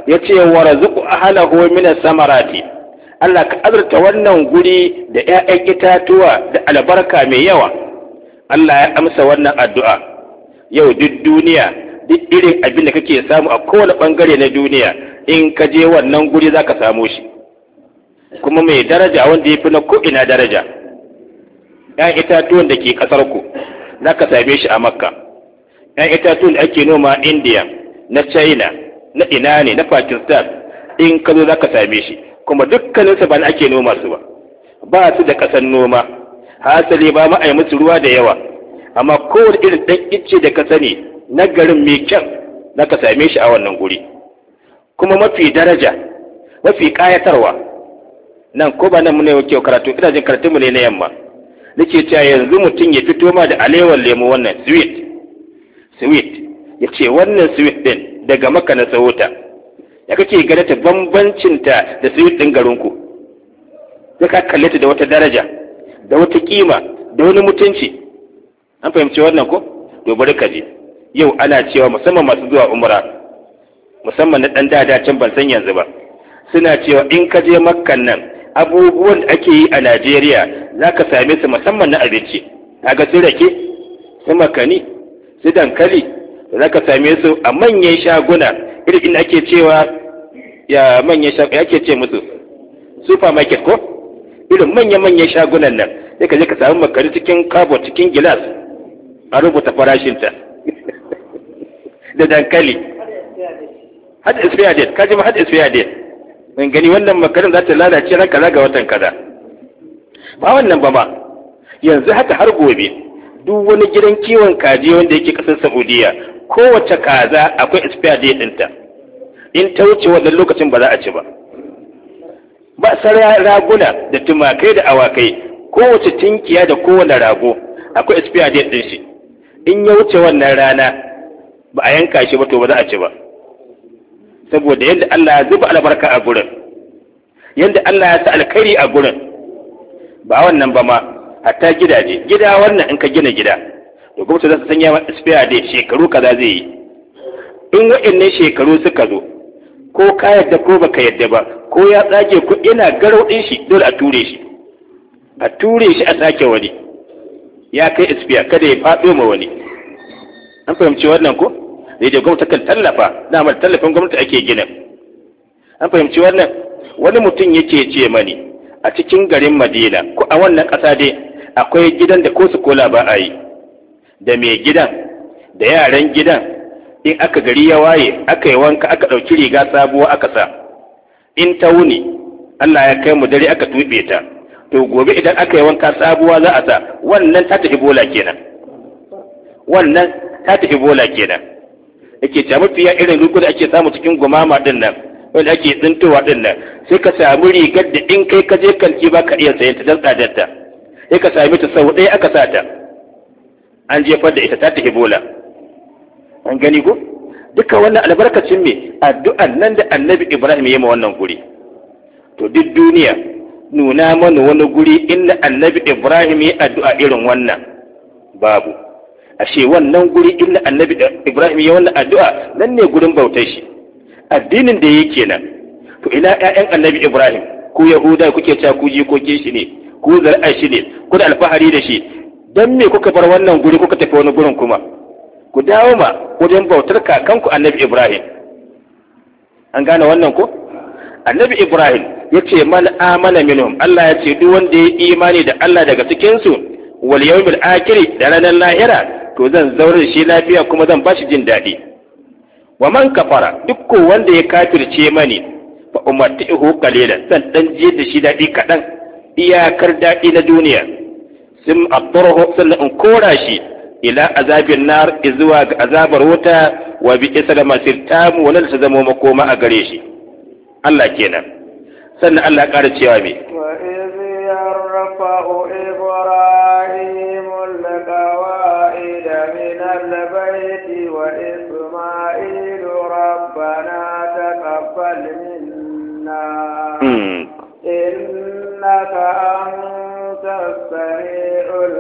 yace warzuqu ahlahu min as-samarati Allah ka azurta wannan guri da ƴaƴan itatuwa da albarka mai yawa. Allah ya amsa wannan addu'a. Yau duk duniya duk irin abin da kake samu a kowane bangare na duniya in ka je wannan guri zaka samu shi. Kuma mai daraja wanda yafi na ko ina daraja. ƴaƴan itatuwan da ke kasar ku zaka same shi a Makka. ƴaƴan itatuwan da ake noma a India, na China, na ina ne, na Pakistan in ka zo zaka same shi. Kuma dukkaninsu ba na ake noma su ba, ba su da ƙasar noma, hasali ba ma a yi musu ruwa da yawa, amma kowane irin ɗan icce da ka sani na garin mai kyan na ka same shi a wannan guri. Kuma mafi daraja, mafi ƙayatarwa, nan ko ba nan mu ne kyau karatu, ina jin karatu mu ne na yamma. Nake cewa yanzu mutum ya fito ma da alewar lemu wannan sweet, sweet, ya ce wannan sweet ɗin daga Makka na Sauta. Ya kake gane ta bambancinta da sweet ɗin garinku, sai ka kalle ta da wata daraja, da wata kima, da wani mutunci. An fahimci wannan ko? To bari ka je. Yau ana cewa musamman masu zuwa umra, musamman na ɗan dada can ban san yanzu ba, suna cewa in ka je Makkan nan abubuwan da ake yi a Najeriya za ka same su musamman na abinci. Kaga su rake, su makani, su dankali, za ka same su a manyan shaguna irin inda ake cewa ya manyan shaguna ake ce musu supermarket ko irin manyan-manyan shagunan nan sai ka je ka samu makari cikin kabo cikin gilas a rubuta farashinta da dankali had expire date ka ji ma had expire date mun gani wannan makarin za ta lalace ran kaza ga watan kaza ba wannan ba ma yanzu haka har gobe duk wani gidan kiwon kaji wanda yake kasar Saudiya kowace kaza akwai expire date ɗinta in ta wuce wannan lokacin ba za a ci ba. Ba sarar raguna da tumakai da awakai kowace tinkiya da kowane rago akwai expire date ɗin shi in ya wuce wannan rana ba a yanka shi ba to ba za a ci ba, saboda yadda Allah ya zuba albarka a gurin, yadda Allah ya sa alkhairi a gurin. Ba wannan ba ma hatta gidaje, gida wannan in ka gina gida to gwamnati za su sanya ma expire date shekaru kaza zai yi. In waɗannan shekaru suka zo ko ka yadda ko baka yadda ba ko ya tsage ku ina garau ɗin shi dole a ture shi a ture shi a sake wani ya kai expire kada ya faɗo ma wani. An fahimci wannan ko da yadda gwamnati kan tallafa, damar tallafin gwamnati ake gina. An fahimci wannan. Wani mutum yake ce mani a cikin garin Madina ko a wannan ƙasa dai akwai gidan da ko su kola ba a yi, da mai gidan da yaran gidan in aka gari ya waye aka yi wanka aka ɗauki riga sabuwa aka sa, in ta wuni Allah ya kai mu dare aka tuɓe ta, to gobe idan aka yi wanka sabuwa za a sa, wannan ta tafi bola kenan, wannan ta tafi bola kenan. Yake ta mafiya irin ruku da ake samu cikin gumama din nan wanda ake tsintowa din nan, sai ka samu rigar da in kai ka je kanti ba ka iya sayan ta dan tsadar ta, sai ka sami ta sau ɗaya aka sa ta an jefar da ita ta tafi bola. An gani ko duka wannan albarkacin me addu'an nan da Annabi Ibrahim ya ma wannan guri. To duk duniya nuna mana wani guri inda Annabi Ibrahim ya addu'a irin wannan babu. Ashe wannan guri inda Annabi Ibrahim ya wannan addu'a nan ne gurin bautar shi, addinin da yake nan. To ina ƴaƴan Annabi Ibrahim, ku Yahuda kuke cewa ku jikokin shi ne, ku zar'a shi ne, ku da alfahari da shi, dan me kuka bar wannan guri kuka tafi wani gurin kuma? Ku dawo ma wajen bautar kakanku Annabi Ibrahim. An gane wannan ko? Annabi Ibrahim ya ce man amana minhum, Allah ya ce duk wanda ya imani da Allah daga cikin su wal yawmil akhir da ranar lahira to zan zaure da shi lafiya kuma zan bashi jin daɗi. Wa man kafara duk ko wanda ya kafirce mani fa ummatihu qalilan zan dan je da shi daɗi kaɗan iyakar daɗi na duniya. Sim abtarahu sannan in kora shi ila azabin nar zuwa ga azabar wuta wa bi isra masir tamu wannan ta zama makoma a gare shi. Allah kenan. Sannan Allah ƙara cewa me wa iz yarfa'u ibrahim al-qawaid min al-bayt wa isma'il rabbana taqabbal minna innaka antas sami'ul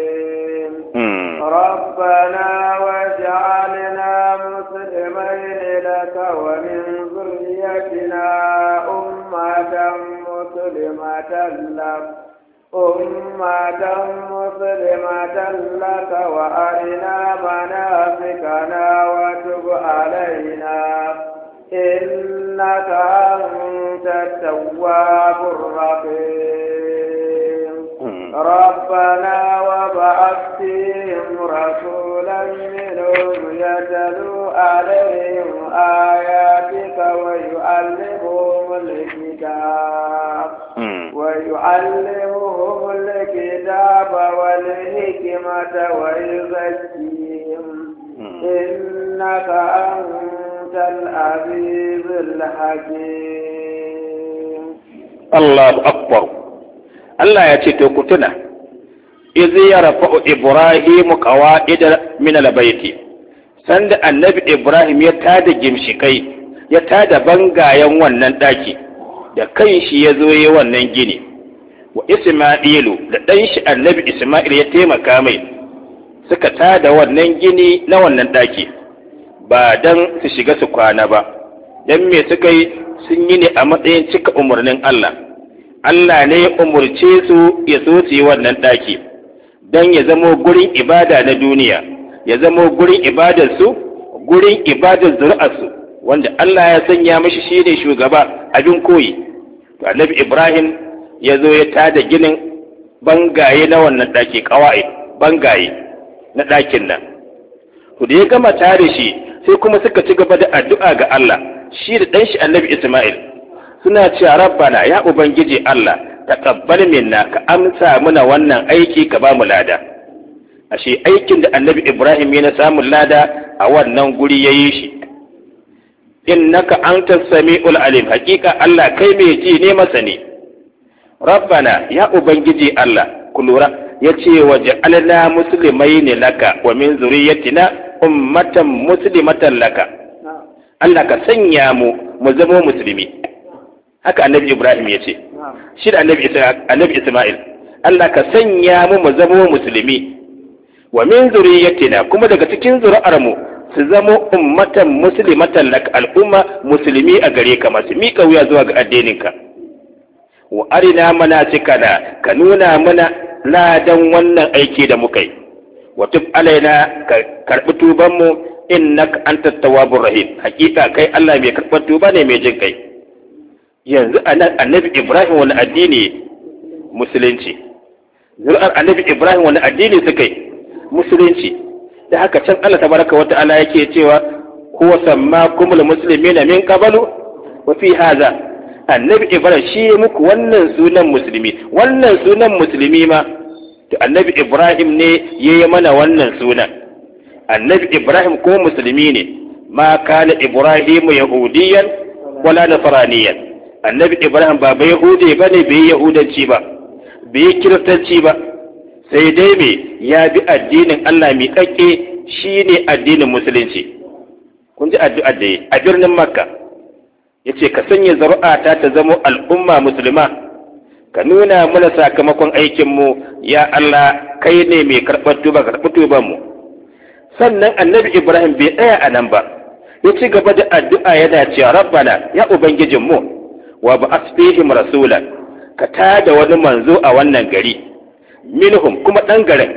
alim ربنا واجعلنا مسلمين لك ومن ذريتنا أمة مسلمة لك أمة مسلمة لك وأرنا مناسكنا وتب علينا إنك أنت التواب الرحيم ربنا وابعث فيهم رسولا منهم يتلو عليهم آياتك ويعلمهم الكتاب ويعلمهم الكتاب والحكمة ويزكيهم إنك أنت العزيز الحكيم. الله أكبر. Allah ya ce to ku tuna iz yarfa'u ibrahimu qawa'ida min al-bayti sanda annabi ibrahim ya tada gimshikai ya tada bangayen wannan daki da kanshi ya zo yi wannan gini wa isma'ilu da dan shi annabi isma'il ya taimaka mai suka tada wannan gini na wannan daki ba dan su shiga su kwana ba dan me suka yi sun yi ne a matsayin cika umarnin Allah Allah ne ya umurce su ya so su yi wannan ɗaki don ya zamo gurin ibada na duniya, ya zamo gurin ibadarsu, gurin ibadar zuri'arsu, wanda Allah ya sanya mashi shi ne shugaba abin koyi. To annabi Ibrahim ya zo ya tada ginin bangaye na wannan ɗaki, ƙawa'i bangaye na ɗakin nan. To da ya gama tare shi sai kuma suka ci gaba da addu'a ga Allah, shi da ɗanshi annabi Ismail. Suna cewa rabbana ya ubangiji Allah taqabbal minna ka amsa muna wannan aiki ka ba mu lada. Ashe aikin da annabi Ibrahim ya na samun lada a wannan guri yayi shi. Innaka antas samiul alim, hakika Allah kai mai ji ne masani. Rabbana ya ubangiji Allah ku lura yace waj'alna muslimaini laka wa min zurriyyatina ummatan muslimatan laka. Allah ka sanya mu mu zama musulmi. Haka annabi Ibrahim ya ce, shi da annabi Ismail, Allah ka sanya mu mu zama musulmi, wa min zuriyatina kuma daga cikin zuri'armu su zama ummatan muslimatan lak al'umma musulmi a gare ka masu miƙa wuya zuwa ga addininka. Wa arina manasikana ka nuna mana ladan wannan aiki da muka yi, wa tub alaina ka karɓi tubanmu innaka antat tawwabur rahim, hakika kai Allah mai karɓar tuba ne mai jin kai. Yanzu annabi Ibrahim wani addini musulunci, zuri'ar annabi Ibrahim wani addini suka yi musulunci. Da haka can Allah tabaraka wa ta'ala yake cewa huwa sammakumul muslimina min qablu wa fi hadha, annabi Ibrahim shi ya muku wannan sunan musulmi, wannan sunan musulmi ma to annabi Ibrahim ne yayi mana wannan sunan. Annabi Ibrahim ko musulmi ne, ma kana Ibrahim yahudiyan wala nasraniyan. Annabi Ibrahim ba bai Yahudi ba ne, bai Yahudanci ba, bai Kiristanci ba, sai dai me ya bi addinin Allah mai kakke shi ne addinin Musulunci. Kun ji addu'ar da yi a birnin Makka, ya ce ka sanya zaru'ata ta zama al'umma musulma, ka nuna mana sakamakon aikinmu, ya Allah kai ne mai karɓar tuba karɓar tubanmu. Sannan annabi Ibrahim bai tsaya a nan ba, ya ci gaba da addu'a yana cewa rabbana ya Ubangijinmu, wa ba asfihim rasulan ka tada wani manzo a wannan gari minhum kuma dan garin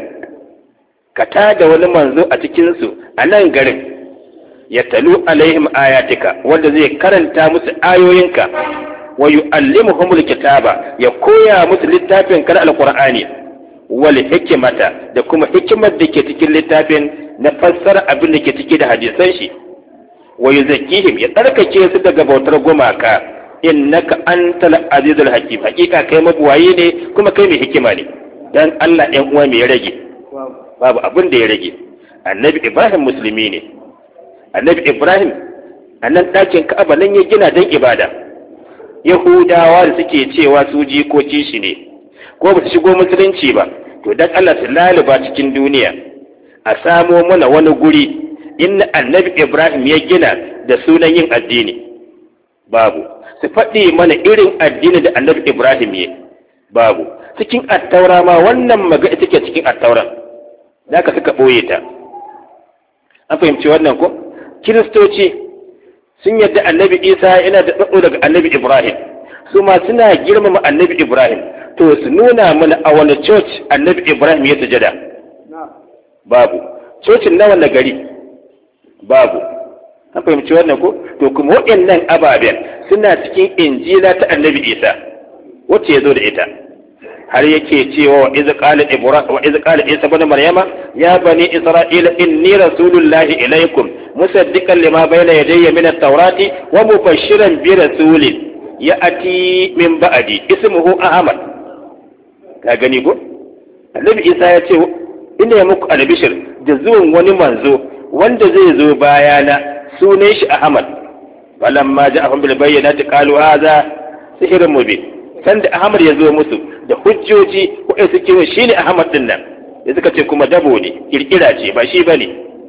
ka tada wani manzo a cikin su a nan garin ya talu alaihim ayatika wanda zai karanta musu ayoyinka wa yu'allimuhumul kitaba ya koya musu littafin kar alqur'ani wal hikmata da kuma hikimar da ke cikin littafin na fassara abin da ke ciki da hadisan shi wa yuzakkihim ya tsarkake su daga bautar gumaka innaka antal azizul hakim, hakika kai mabuwayi ne kuma kai mai hikima ne. Dan Allah ɗan uwa mai ya rage, babu abin da ya rage. Annabi Ibrahim musulmi ne, annabi Ibrahim a nan ɗakin Ka'aba nan ya gina don ibada. Yahudawa da suke cewa su jikoki shi ne, ko ba su shigo musulunci ba, to dan Allah su laluba cikin duniya a samo mana wani guri inda annabi Ibrahim ya gina da sunan yin addini. Babu. Su faɗi mana irin addini da annabi Ibrahim ya babu. Cikin attaura ma wannan maga ita ke cikin attauran, da aka suka ɓoye ta. An fahimci wannan ko? Kiristoci sun yadda annabi Isa yana da tsatso daga annabi Ibrahim, su ma suna girmama annabi Ibrahim. To su nuna mana a wani church annabi Ibrahim ya sujada? Babu. Cocin na wani gari? Babu. An fahimci wannan ko? To kuma waɗannan ababen suna cikin injila ta annabi Isa, wacce ya zo da ita. Har yake cewa wa iz qala ibrahim wa iz qala isa ibn maryama ya bani isra'ila inni rasulullahi ilaykum musaddiqan lima bayna yadayya min at-taurati wa mubashiran bi rasulin ya'ti min ba'di ismuhu ahmad. Ka gani ko? Annabi Isa ya ce ina ya muku albishir da zuwan wani manzo wanda zai zo bayana, sunan shi Ahmad. Falamma ja'ahum bil bayyinati qalu hadha sihrun mubin. Sanda Ahmad ya zo musu da hujjoji ko ai suke shi ne Ahmad din nan, da suka ce kuma dabo ne, kirkira ce ba shi bane.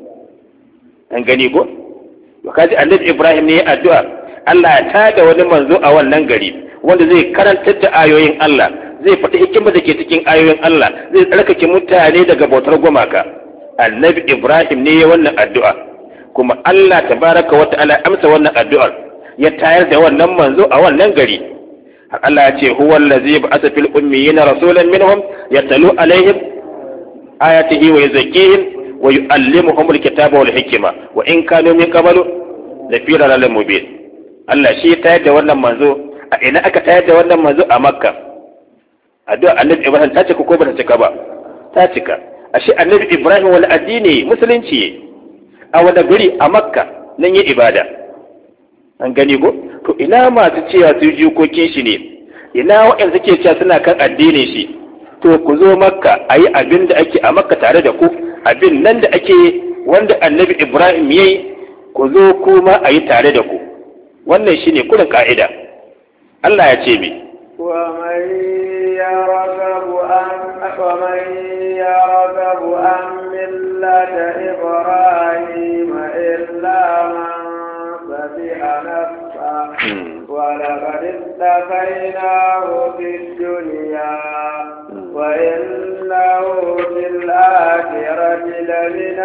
An gani ko? To kaji Annabi Ibrahim ne ya addu'a Allah ya tada wani manzo a wannan gari wanda zai karantar da ayoyin Allah, zai faɗi hikimar da ke cikin ayoyin Allah, zai tsarkake mutane daga bautar gumaka. Annabi Ibrahim ne ya wannan addu'a, kuma Allah tabaraka wa ta'ala amsa wannan addu'ar, ya tayar da wannan manzo a wannan gari. Har Allah ya ce huwa allazi ba'atha fil ummiyina rasulan minhum yatlu alaihim ayatihi wa yuzakkihim wa yu'allimuhum alkitaba wal hikma wa in kanu min qablu la fi dalalin mubin. Allah shi ya tayar da wannan manzo. A ina aka tayar da wannan manzo? A Makka. Addu'a Annabi Ibrahim ta cika ko ba ta cika ba? Ta cika. Ashe Annabi Ibrahim wani addini musulunci a wani guri? A Makka nan yi ibada. An gani ko? To ina masu cewa su jikokin shi ne, ina waɗanda suke cewa suna kan addinin shi? To ku zo Makka a yi abin da ake a Makka tare da ku, abin nan da ake wanda Annabi Ibrahim ya yi, ku zo kuma a yi tare da ku. Wannan shi ne kudin ka'ida. Allah ya ce mi. ومن يرغب عن ومن يرغب عن ملة إبراهيم إلا من سفه نفسه ولقد اصطفيناه في الدنيا وإنه في الآخرة لمن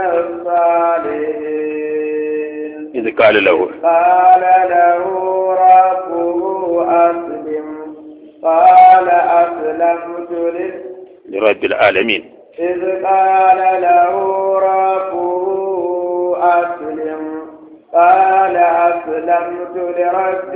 الصالحين. إذ قال له قال له ربه أسلم قال أسلمت لرب العالمين. إذ قال له ربه أسلم قال أسلمت لرب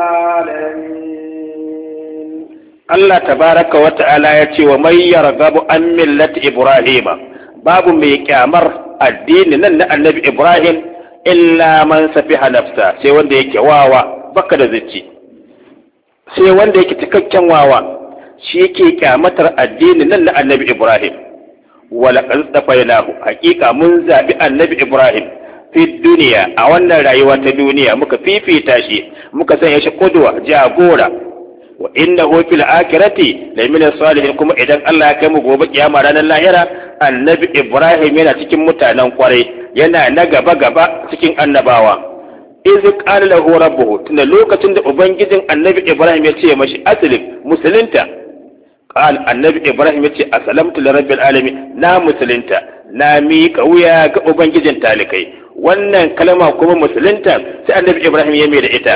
العالمين. Allah tabaraka wa ta'ala ya ce wa man yarghabu an millati Ibrahima, babu mai kyamar addini nan na Annabi Ibrahim illa man safiha nafsa, sai wanda yake wawa baka da zuci, sai wanda yake cikakken wawa shi yake kyamatar addini nan na Annabi Ibrahim. Wala qad tafainahu, hakika mun zabi Annabi Ibrahim fi duniya, a wannan rayuwa ta duniya muka fifita shi, muka sanya shi kudwa jagora. Wa innahu fil akhirati la min salihin, kuma idan Allah ya kai mu gobe kiyama ranar lahira, Annabi Ibrahim yana cikin mutanen kwarai, yana na gaba gaba cikin annabawa. Iz qala lahu rabbuhu, tunda lokacin da ubangijin Annabi Ibrahim ya ce mashi aslim, musulunta. Qal Annabi Ibrahim ya ce aslamtu li rabbil alamin, na musulunta, na miƙa wuya ga ubangijin talikai. Wannan kalma kuma musulunta sai Annabi Ibrahim ya mai da ita.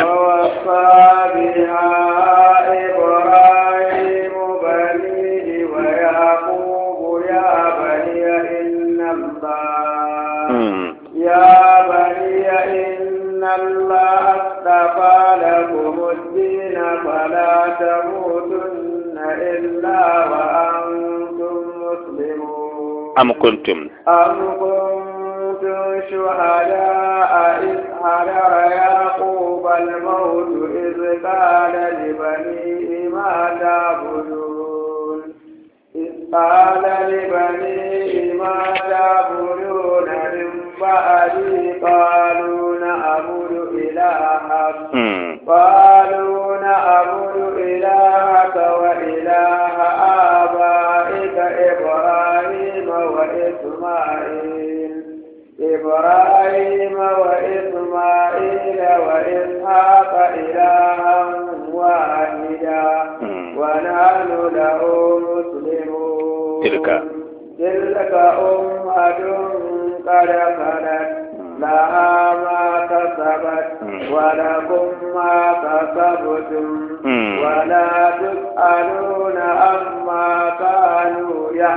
يا بني إن الله اصطفى لكم الدين فلا تموتن إلا وأنتم مسلمون. أم كنتم أم كنتم شهداء إذ حضر يعقوب الموت إذ قال لبنيه ما تعبدون إذ قال لبنيه ما تعبدون من بعدي قالوا نعبد إلهك قالوا نعبد إلهك وإله آبائك إبراهيم وإسماعيل إبراهيم وإسماعيل وإسحاق إلها واحدا ونحن له مسلمون. تلك تلك أمة قد خلت لها ما كسبت ولكم ما كسبتم ولا تسألون عما كانوا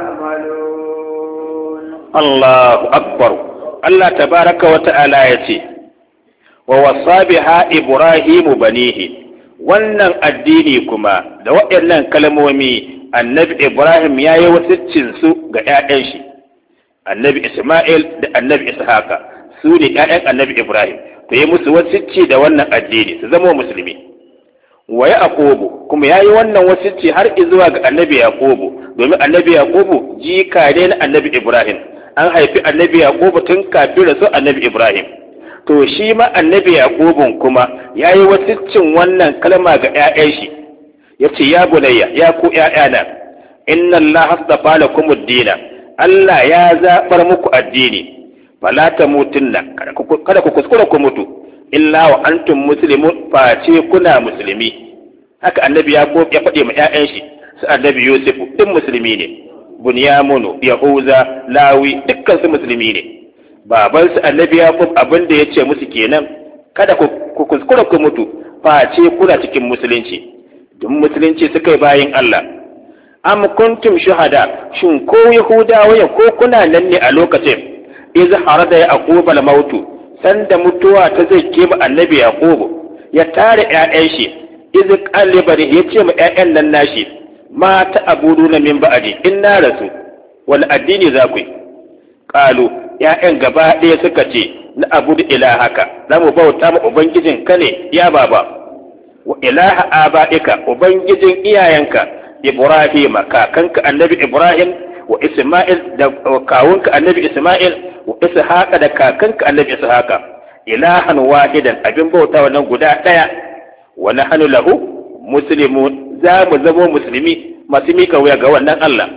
يعملون. الله أكبر. الله تبارك وتعالى يتي ووصى بها إبراهيم بنيه. wannan addini kuma da waɗannan kalmomi annabi Ibrahim ya yi wasiccinsu ga ‘ya'yan shi, annabi Ismail da annabi Ishaqa su ne ‘ya'yan annabi Ibrahim, to yi musu wasicci da wannan addini su zama musulmi. Wa Yaqubu kuma ya yi wannan wasicci har zuwa ga annabi Yaqubu, domin annabi Yaqubu jika ne na annabi Ibrahim, an haifi annabi Yaqubu tun kafin rasu annabi Ibrahim. To shi ma annabi Yaqubun kuma ya yi wasiccin wannan kalma ga ‘ya'yan shi. Ya ce, ya bunayya, ya ku ‘ya'yana, inna Allah hastafa lakum ad-dina, Allah ya zaɓar muku addini, fala tamutunna, kada ku kuskura ku mutu, illa wa antum muslimun, face kuna musulmi. Haka annabi ya ya faɗi ma ‘ya'yan shi, su annabi Yusuf, duk musulmi ne, Bunyaminu, Yahuza, Lawi, dukkan su musulmi ne. Babansu annabi Yaqub abin da ya ce musu kenan, kada ku kuskura ku mutu, face kuna cikin musulunci. Duk musulunci suka yi bayin Allah. Am kuntum shuhada, shin ko Yahudawa ko kuna nan ne a lokacin iz harada Yaqub al-mautu, sanda mutuwa ta zai kema annabi Yaqub ya tare ƴaƴan shi, iz qaliba ya ce ma ƴaƴan nan nashi, ma ta abuduna min ba'di, inna rasu wal addini za ku yi. Qalu ƴaƴan gaba ɗaya suka ce, na abudu ilahaka, za mu bauta ma ubangijin ka ne ya baba, wa ilaha aba'ika, ubangijin iyayenka Ibrahim, kakanka annabi Ibrahim, wa Isma'il da kawunka annabi Isma'il, wa Ishaqa da kakanka annabi Ishaqa, ilahan wahidan, abin bauta wannan guda ɗaya, wa nahnu lahu muslimun, za mu zama musulmi masu mika wuya ga wannan Allah.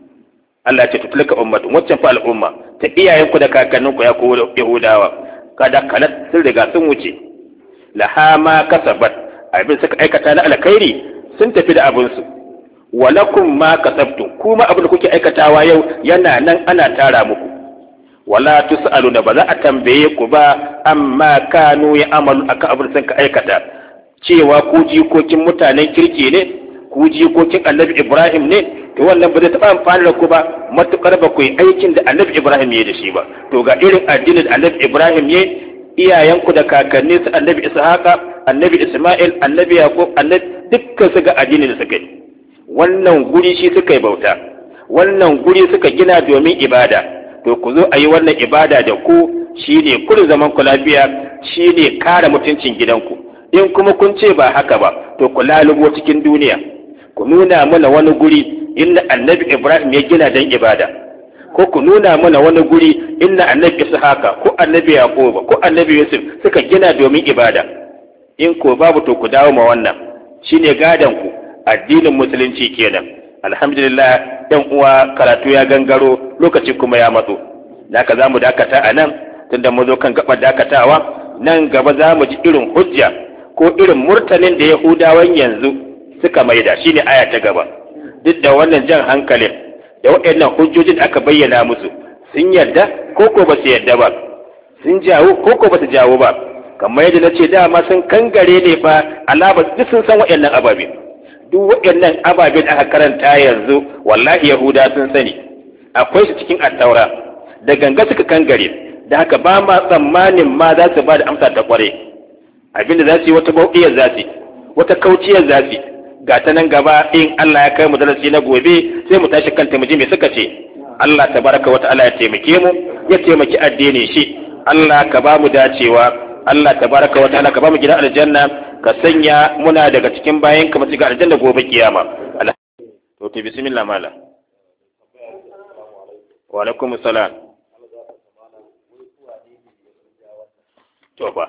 Allah ce tutulka ummatun, waccan fa al'umma ta iyayenku da kakanninku ya ku Yahudawa, kada kalat sun riga sun wuce, laha ma kasabat, abin suka aikata na alkhairi sun tafi da abinsu, walakum ma kasabtum, kuma abin da kuke aikatawa yau yana nan ana tara muku, wala tus'aluna, ba za a tambaye ku ba amma kanu ya amalu akan abin sun ka aikata, cewa ku jikokin mutanen kirki ne, ku jikokin annabi Ibrahim ne, to wannan ba zai taɓa amfani da ku ba matuƙar ba ku yi aikin da annabi Ibrahim ya yi da shi ba. To ga irin addinin da annabi Ibrahim ya yi, iyayenku da kakanni su annabi Ishaqa, annabi Isma'il, annabi Yaqub, annabi dukkan su ga addinin da suka yi. Wannan guri shi suka yi bauta, wannan guri suka gina domin ibada. To ku zo a yi wannan ibada da ku, shine kullu zaman ku lafiya, shine kare mutuncin gidanku. In kuma kun ce ba haka ba, to ku lalubo cikin duniya, ku nuna mana wani guri inda annabi Ibrahim ya gina don ibada, ko ku nuna mana wani guri inda annabi Ishaqa ko annabi Yaqub ko annabi Yusuf suka gina domin ibada. In ko babu, to ku dawo ma wannan, shine gadan ku, addinin musulunci kenan. Alhamdulillah ɗan uwa, karatu ya gangaro, lokaci kuma ya matso, da haka zamu dakata a nan, tunda mu zo kan gabar dakatawa. Nan gaba za mu ji irin hujja ko irin murtanin da Yahudawan yanzu suka maida, shine aya ta gaba. Duk da wannan jan hankalin da waɗannan hujjojin aka bayyana musu, sun yarda ko ko ba su yarda ba, sun jawo ko ko ba su jawo ba, kamar yadda na ce dama sun kangare ne fa, alaba duk sun san waɗannan ababe. Duk waɗannan ababe da aka karanta yanzu, wallahi Yahuda sun sani, akwai su cikin attaura, da ganga suka kangare, da haka ba ma tsammanin ma za su ba da amsa ta kware. Abinda za su yi wata bauɗiyar za su yi, wata kauciyar za su yi. Ga ta nan gaba, in Allah ya kai mu darasi na gobe, sai mu tashi kanta mu ji me suka ce. Allah tabaraka wa ta'ala ya taimake mu, ya taimaki addinin shi. Allah ka ba mu dacewa, Allah tabaraka wa ta'ala ka ba mu gidan aljanna, ka sanya muna daga cikin bayan ka masu ga aljanna gobe kiyama. To to bismillah mala. Wa alaikum salam. To ba.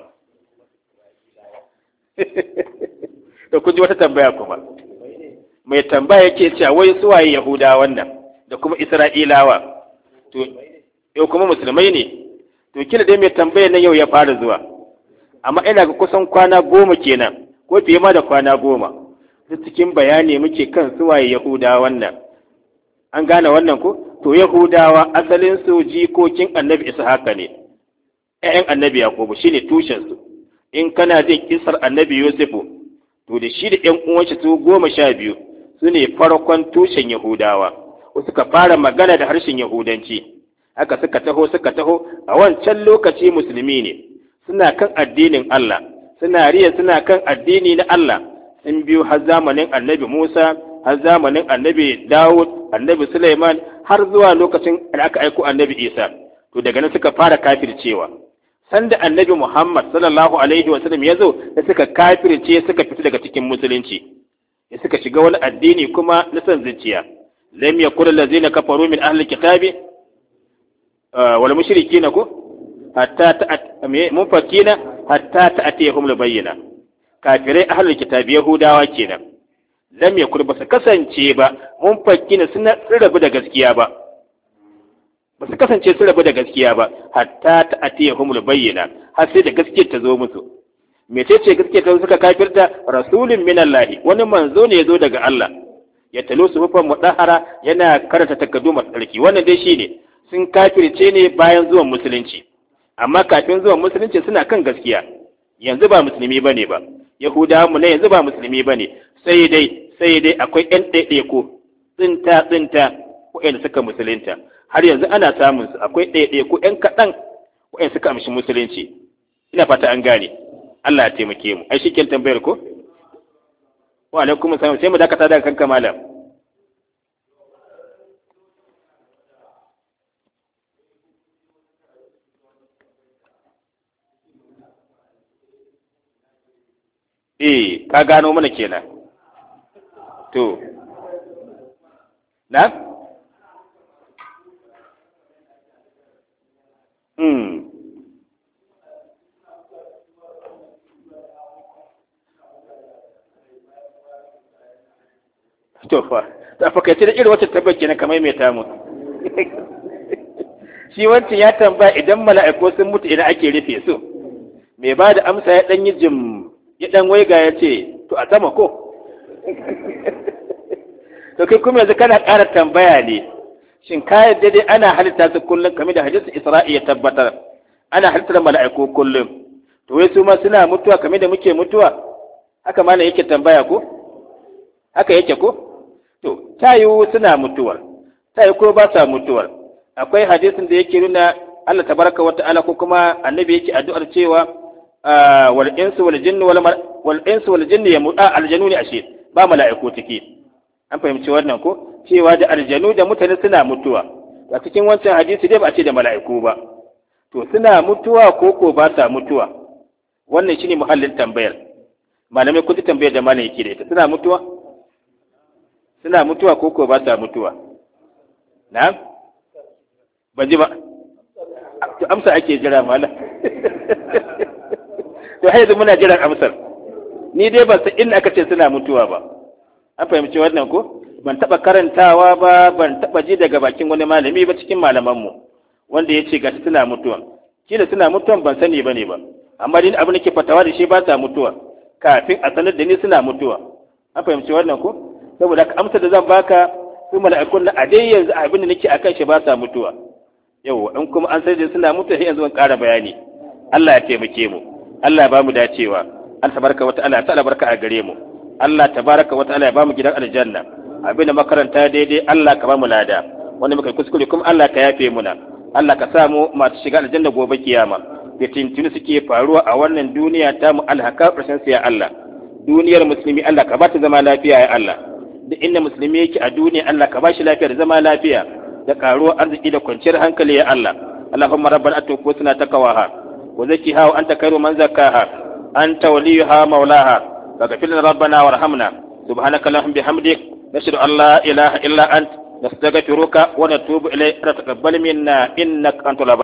Da kun ji wata tambaya kuma, mai tambaya yake cewa wai suwaye Yahuda wannan da kuma Isra'ilawa, to yau kuma musulmai ne. To kila dai mai tambaya nan yau ya fara zuwa, amma ina ga kusan kwana goma kenan ko fiye ma da kwana goma duk cikin bayani muke kan suwaye Yahuda wannan. An gane wannan ko? To Yahudawa asalin su jikokin annabi Ishaqa ne, ƴaƴan annabi Yakubu, shine tushen su. in kana jin kisar annabi Yusufu to da shi da ƴan uwanshi su goma sha biyu su ne farkon tushen Yahudawa suka fara magana da harshen Yahudanci haka suka taho suka taho a wancan lokaci musulmi ne suna kan addinin Allah suna riya suna kan addini na Allah sun biyo har zamanin annabi Musa har zamanin annabi Dawud annabi Sulaiman har zuwa lokacin da aka aiko annabi Isa to daga nan suka fara kafircewa sanda annabi Muhammad sallallahu alaihi wa sallam ya zo da suka kafirce suka fita daga cikin musulunci ya suka shiga wani addini kuma na san zuciya lam yakul allazina kafaru min ahli kitabi wal mushrikina ko hatta ta munfakina hatta ta'tihum al-bayyina kafirai ahli kitabi yahudawa kenan lam yakul ba su kasance ba munfakina suna rabu da gaskiya ba ba su kasance su rabu da gaskiya ba hatta ta'tihum al-bayyina har sai da gaskiyar ta zo musu mecece gaskiyar ta suka kafirta rasulun minallahi wani manzo ne ya zo daga Allah ya talo su hufan mudahara yana karanta takaddu masu tsarki wannan dai shine sun kafirce ne bayan zuwan musulunci amma kafin zuwan musulunci suna kan gaskiya yanzu ba musulmi bane ba yahudawa mu ne yanzu ba musulmi bane sai dai sai dai akwai ƴan ɗaiɗaiko tsinta tsinta waɗanda suka musulunta har yanzu ana samun su akwai ɗaiɗaiko ƴan kaɗan waɗanda suka amshi musulunci ina fata an gane Allah ya taimake mu ai shikenan tambayar ko wa alaikum assalam sai mu dakata daga kanka malam eh ka gano mana kenan to na hmm to fa ta fakaice da irin wata tabbaci na kamar mai tamu shi wancan ya tambaya idan mala'iku sun mutu idan ake rufe su mai ba da amsa ya dan yi jim ya dan waiga ya ce to a sama ko to kai kuma yanzu kana ƙara tambaya ne shin ka yadda dai ana halitta su kullum kamar da hadisin Isra'i ya tabbatar ana halittar mala'iku kullum to wai su ma suna mutuwa kamar da muke mutuwa haka malam yake tambaya ko haka yake ko to tayu suna mutuwa tayu ko ba sa mutuwa akwai hadisin da yake nuna Allah tabaraka wa ta'ala ko kuma annabi yake addu'ar cewa wal insu wal jinni wal wal insu wal jinni yamuta aljanuni ashe ba mala'iku take an fahimci wannan ko cewa da aljanu da mutane suna mutuwa a cikin wancan hadisi dai ba a ce da mala'iku ba to suna mutuwa ko ko ba sa mutuwa wannan shine muhallin tambayar malamai kun ji tambayar da malam yake da ita suna mutuwa suna mutuwa ko ko ba sa mutuwa na'am ban ji ba to amsa ake jira malam to har yanzu muna jiran amsar ni dai ban san inda aka ce suna mutuwa ba an fahimci wannan ko ban taba karantawa ba ban taba ji daga bakin wani malami ba cikin malamanmu wanda ya ce gashi suna mutuwa kila suna mutuwan ban sani bane ba amma din abin da ke fatawa da shi ba sa mutuwa kafin a sanar da ni suna mutuwa an fahimci wannan ko saboda ka amsa da zan baka su mala'ikun na a dai yanzu abin da nake akan shi ba sa mutuwa yau in kuma an sai da suna mutuwa sai yanzu ban ƙara bayani Allah ya taimake mu Allah ya ba mu dacewa Allah tabaraka wa ta'ala ta albarka a gare mu Allah tabaraka wa ta'ala ya ba mu gidan aljanna abin da makaranta daidai Allah ka ba mu lada wanda muka kuskure kuma Allah ka yafe muna Allah ka sa mu masu shiga aljanna gobe kiyama da tintini suke faruwa a wannan duniya ta mu alhaka ƙarshen ya Allah duniyar musulmi Allah ka ba ta zama lafiya ya Allah da inda musulmi yake a duniya Allah ka ba shi lafiya da zama lafiya da karuwar arziki da kwanciyar hankali ya Allah Allahumma rabbana atuqu suna takawaha wa zakkiha wa anta khairu man zakkaha anta waliyuha maulaha faghfir lana rabbana warhamna subhanaka allahumma bihamdik nashhadu an la ilaha illa ant nastaghfiruka wa natubu ilayk taqabbal minna innaka antal